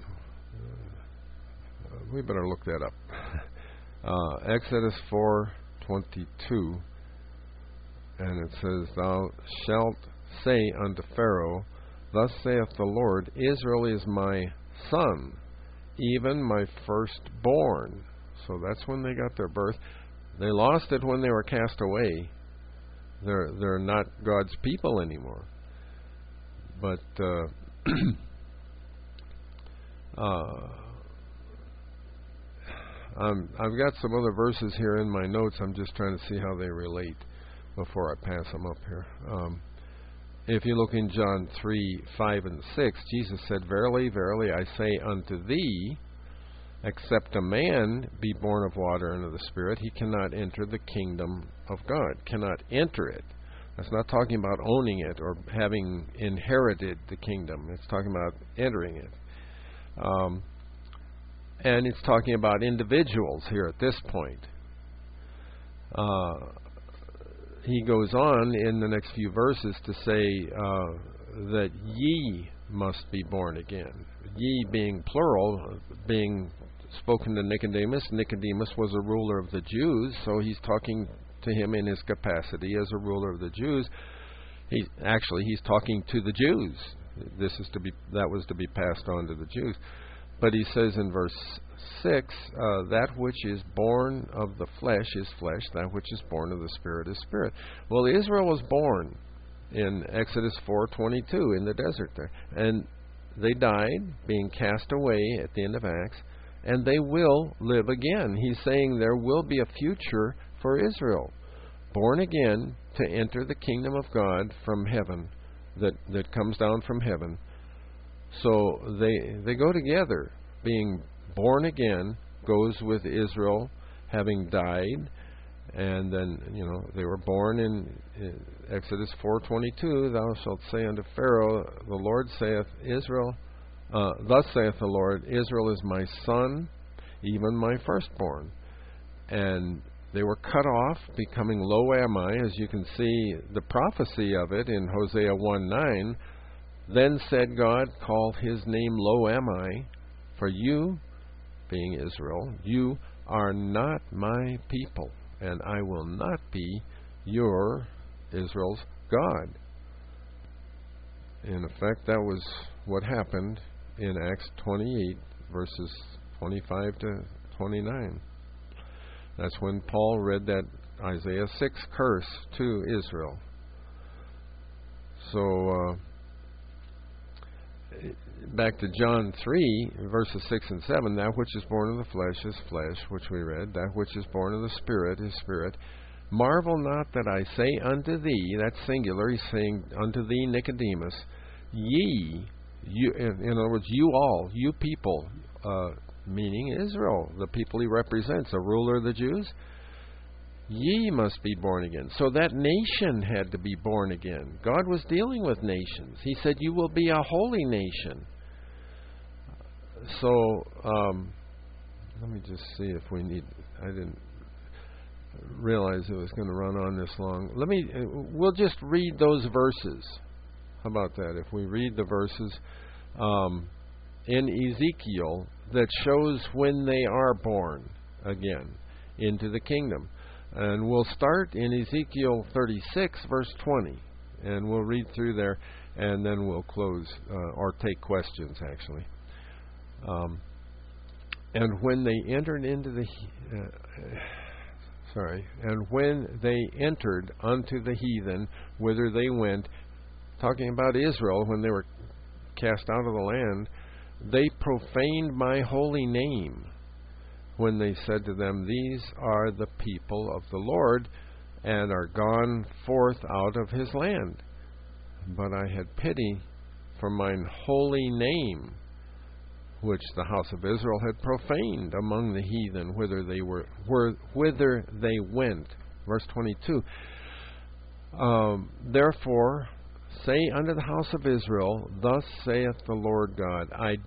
We better look that up. Exodus 4:22, and it says, "Thou shalt say unto Pharaoh, Thus saith the Lord, Israel is my son, even my firstborn." So that's when they got their birth. They lost it when they were cast away. They're not God's people anymore. But I've got some other verses here in my notes. I'm just trying to see how they relate before I pass them up here. If you look in John 3, 5, and 6, Jesus said, Verily, verily, I say unto thee, except a man be born of water and of the Spirit, he cannot enter the kingdom of God. Cannot enter it. That's not talking about owning it or having inherited the kingdom. It's talking about entering it. And it's talking about individuals here at this point. He goes on in the next few verses to say that ye must be born again. Ye being plural, being spoken to Nicodemus. Nicodemus was a ruler of the Jews, so he's talking to him in his capacity as a ruler of the Jews. He's talking to the Jews. That was to be passed on to the Jews. But he says in verse 6, that which is born of the flesh is flesh, that which is born of the Spirit is spirit. Well, Israel was born in Exodus 4:22 in the desert there. And they died, being cast away at the end of Acts, and they will live again. He's saying there will be a future for Israel, born again to enter the kingdom of God from heaven, that comes down from heaven. So they go together. Being born again goes with Israel having died, and then they were born in Exodus 4:22. Thou shalt say unto Pharaoh, the Lord saith Israel, thus saith the Lord, Israel is my son, even my firstborn. And they were cut off, becoming Lo Ammi, as you can see the prophecy of it in Hosea 1:9. Then said God, call his name Lo Ammi, for you, being Israel, you are not my people, and I will not be your, Israel's, God. In effect, that was what happened in Acts 28, verses 25 to 29. That's when Paul read that Isaiah 6 curse to Israel. So, back to John 3, verses 6 and 7, that which is born of the flesh is flesh, which we read. That which is born of the Spirit is spirit. Marvel not that I say unto thee, that's singular, he's saying unto thee, Nicodemus, ye, you, in other words, you all, you people, meaning Israel, the people he represents, a ruler of the Jews, ye must be born again. So that nation had to be born again. God was dealing with nations. He said, you will be a holy nation. So, let me just see if we need, I didn't realize it was going to run on this long. We'll just read those verses. How about that? If we read the verses in Ezekiel that shows when they are born again into the kingdom. And we'll start in Ezekiel 36, verse 20. And we'll read through there, and then we'll close, or take questions, actually. And when they entered into the... and when they entered unto the heathen, whither they went, talking about Israel, when they were cast out of the land, they profaned my holy name, when they said to them, these are the people of the Lord, and are gone forth out of his land. But I had pity for mine holy name, which the house of Israel had profaned among the heathen, whither they went. Verse 22. Therefore, say unto the house of Israel, thus saith the Lord God, I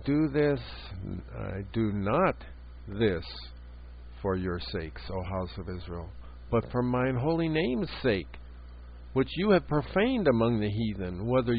do not this for your sakes, O house of Israel, but for mine holy name's sake, which you have profaned among the heathen, whither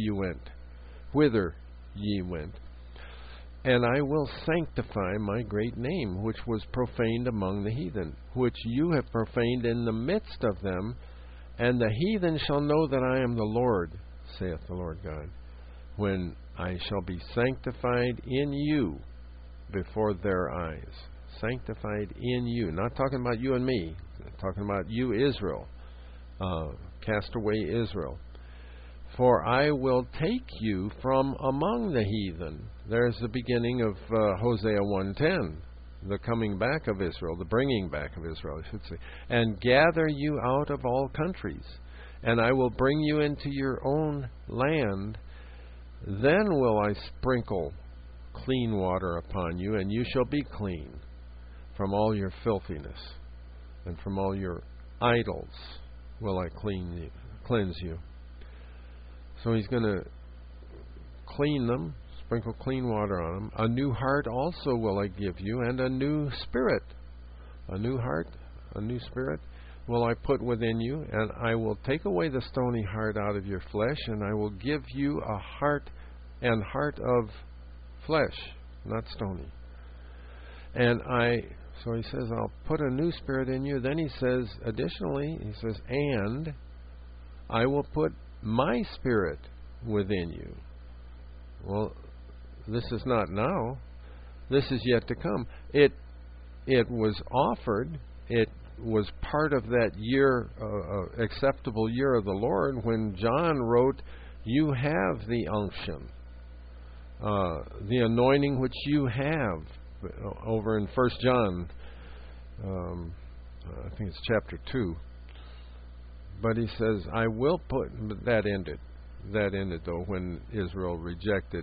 ye went. And I will sanctify my great name, which was profaned among the heathen, which you have profaned in the midst of them, and the heathen shall know that I am the Lord, saith the Lord God, when I shall be sanctified in you before their eyes. Sanctified in you. Not talking about you and me. Talking about you, Israel. Cast away Israel. For I will take you from among the heathen. There's the beginning of Hosea 1:10. The coming back of Israel. The bringing back of Israel, I should say. And gather you out of all countries. And I will bring you into your own land. Then will I sprinkle clean water upon you, and you shall be clean from all your filthiness, and from all your idols will I cleanse you. So he's going to clean them, sprinkle clean water on them. A new heart also will I give you, and a new spirit. A new heart, a new spirit will I put within you, and I will take away the stony heart out of your flesh, and I will give you a heart of flesh, not stony. So he says, I'll put a new spirit in you. Then he says, additionally, and I will put my spirit within you. Well, this is not now. This is yet to come. It was offered. It was part of that year, acceptable year of the Lord, when John wrote, you have the unction, the anointing which you have, over in 1 John, I think it's chapter 2. But he says, I will put, that ended though when Israel rejected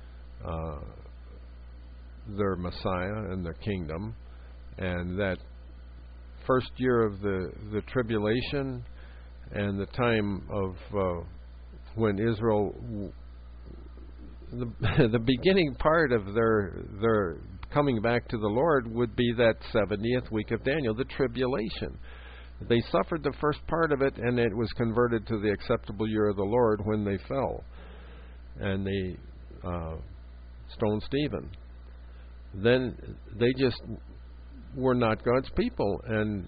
their Messiah and their kingdom, and that first year of the tribulation and the time of when Israel, the beginning part of their coming back to the Lord would be that 70th week of Daniel, the tribulation. They suffered the first part of it, and it was converted to the acceptable year of the Lord when they fell, and they stoned Stephen. Then they just were not God's people, and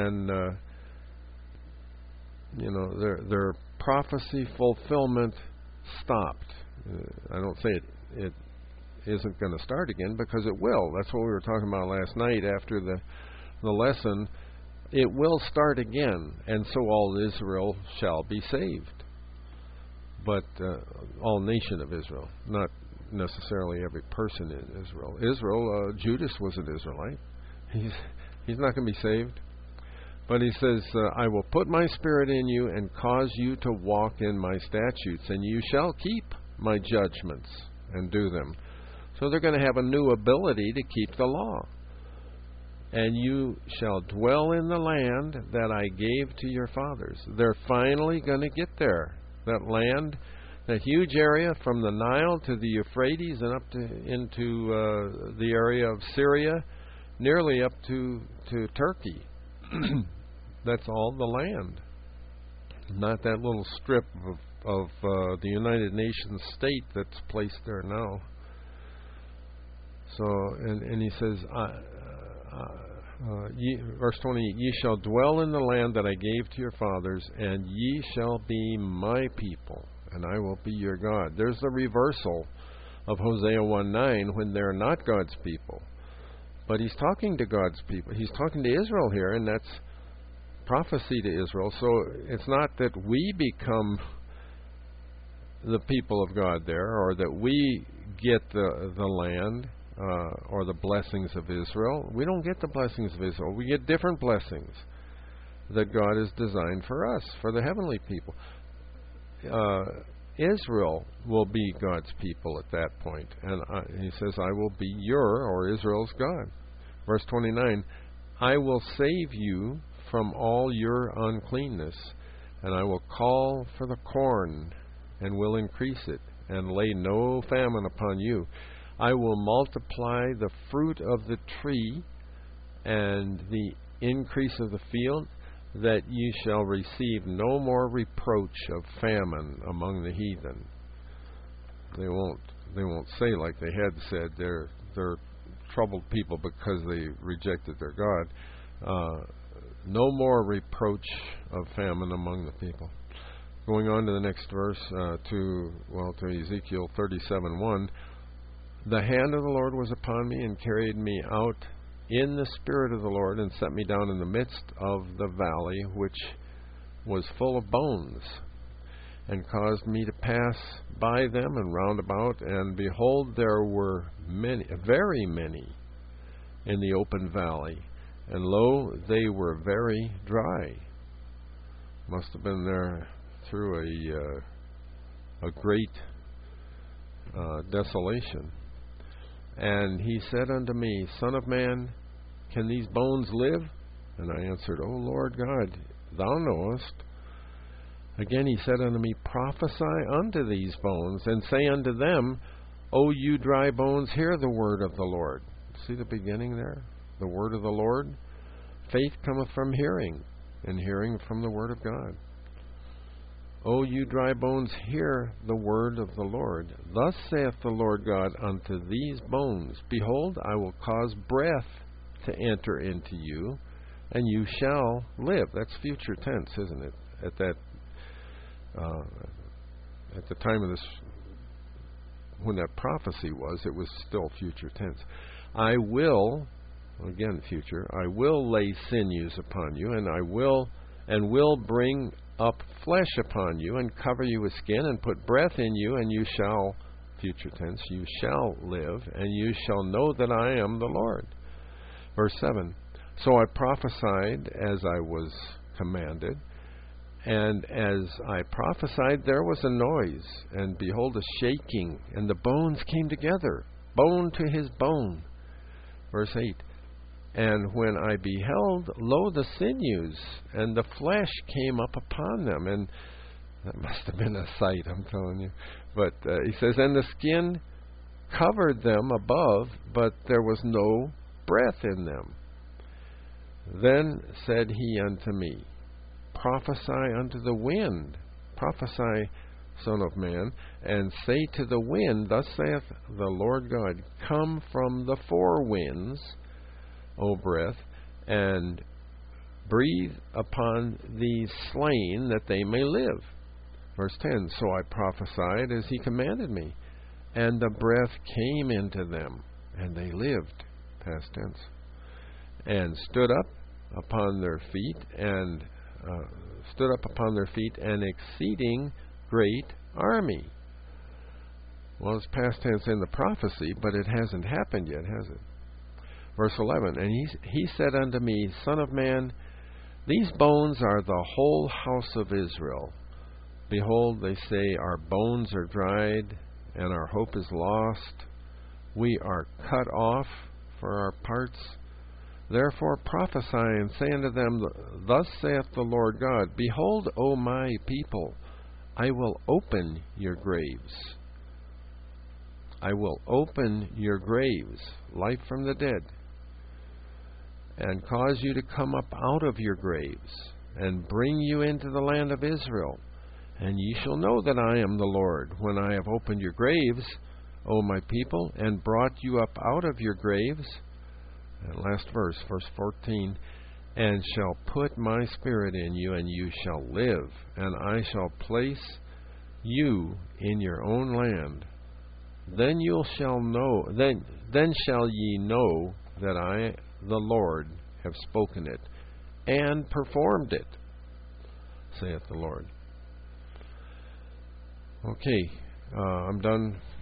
their prophecy fulfillment stopped. I don't say it isn't going to start again, because it will. That's what we were talking about last night after the lesson. it will start again, and so all Israel shall be saved. But all nation of Israel, not necessarily every person in Israel. Judas was an Israelite. He's not going to be saved. But he says, I will put my spirit in you and cause you to walk in my statutes, and you shall keep my judgments and do them. So they're going to have a new ability to keep the law. And you shall dwell in the land that I gave to your fathers. They're finally going to get there. That land, that huge area from the Nile to the Euphrates and up to into the area of Syria, nearly up to Turkey. That's all the land. Not that little strip of the United Nations state that's placed there now. So, and he says, verse 28, ye shall dwell in the land that I gave to your fathers, and ye shall be my people, and I will be your God. There's the reversal of Hosea 1:9 when they're not God's people. But he's talking to God's people. He's talking to Israel here, and that's prophecy to Israel. So it's not that we become the people of God there, or that we get the land or the blessings of Israel. We don't get the blessings of Israel. We get different blessings that God has designed for us, for the heavenly people. Israel will be God's people at that point. And he says, I will be your, or Israel's, God. Verse 29, I will save you from all your uncleanness, and I will call for the corn, and will increase it, and lay no famine upon you. I will multiply the fruit of the tree, and the increase of the field, that ye shall receive no more reproach of famine among the heathen. They won't say like they had said, they're troubled people because they rejected their God. No more reproach of famine among the people. Going on to the next verse, to Ezekiel 37:1. The hand of the Lord was upon me, and carried me out in the spirit of the Lord, and set me down in the midst of the valley, which was full of bones, and caused me to pass by them and round about. And behold, there were many, very many, in the open valley, and lo, they were very dry. Must have been there through a great desolation. And he said unto me, Son of man, can these bones live? And I answered, O Lord God, thou knowest. Again he said unto me, Prophesy unto these bones, and say unto them, O you dry bones, hear the word of the Lord. See the beginning there? The word of the Lord. Faith cometh from hearing, and hearing from the word of God. O you dry bones, hear the word of the Lord. Thus saith the Lord God unto these bones, Behold, I will cause breath to enter into you, and you shall live. That's future tense, isn't it? At the time of this, when that prophecy was, it was still future tense. I will, again future, I will lay sinews upon you, and will bring up flesh upon you, and cover you with skin, and put breath in you, and you shall, future tense, you shall live, and you shall know that I am the Lord. Verse 7, So I prophesied as I was commanded, and as I prophesied there was a noise, and behold a shaking, and the bones came together, bone to his bone. Verse 8, And when I beheld, lo, the sinews and the flesh came up upon them. And that must have been a sight, I'm telling you. But he says, And the skin covered them above, but there was no breath in them. Then said he unto me, Prophesy unto the wind. Prophesy, Son of man, and say to the wind, Thus saith the Lord God, Come from the four winds, O breath, and breathe upon these slain, that they may live. Verse 10, So I prophesied as he commanded me, and the breath came into them, and they lived, past tense, and stood up, upon their feet, and stood up upon their feet, an exceeding great army. Well, it's past tense in the prophecy, but it hasn't happened yet, has it? Verse 11, and he said unto me, Son of man, these bones are the whole house of Israel. Behold, they say, our bones are dried, and our hope is lost. We are cut off for our parts. Therefore prophesy, and say unto them, Thus saith the Lord God, Behold, O my people, I will open your graves. I will open your graves, life from the dead, and cause you to come up out of your graves, and bring you into the land of Israel. And ye shall know that I am the Lord, when I have opened your graves, O my people, and brought you up out of your graves. And last verse, verse 14, and shall put my spirit in you, and you shall live, and I shall place you in your own land. Then you shall know, then shall ye know that I, the Lord, have spoken it, and performed it, saith the Lord. Okay, I'm done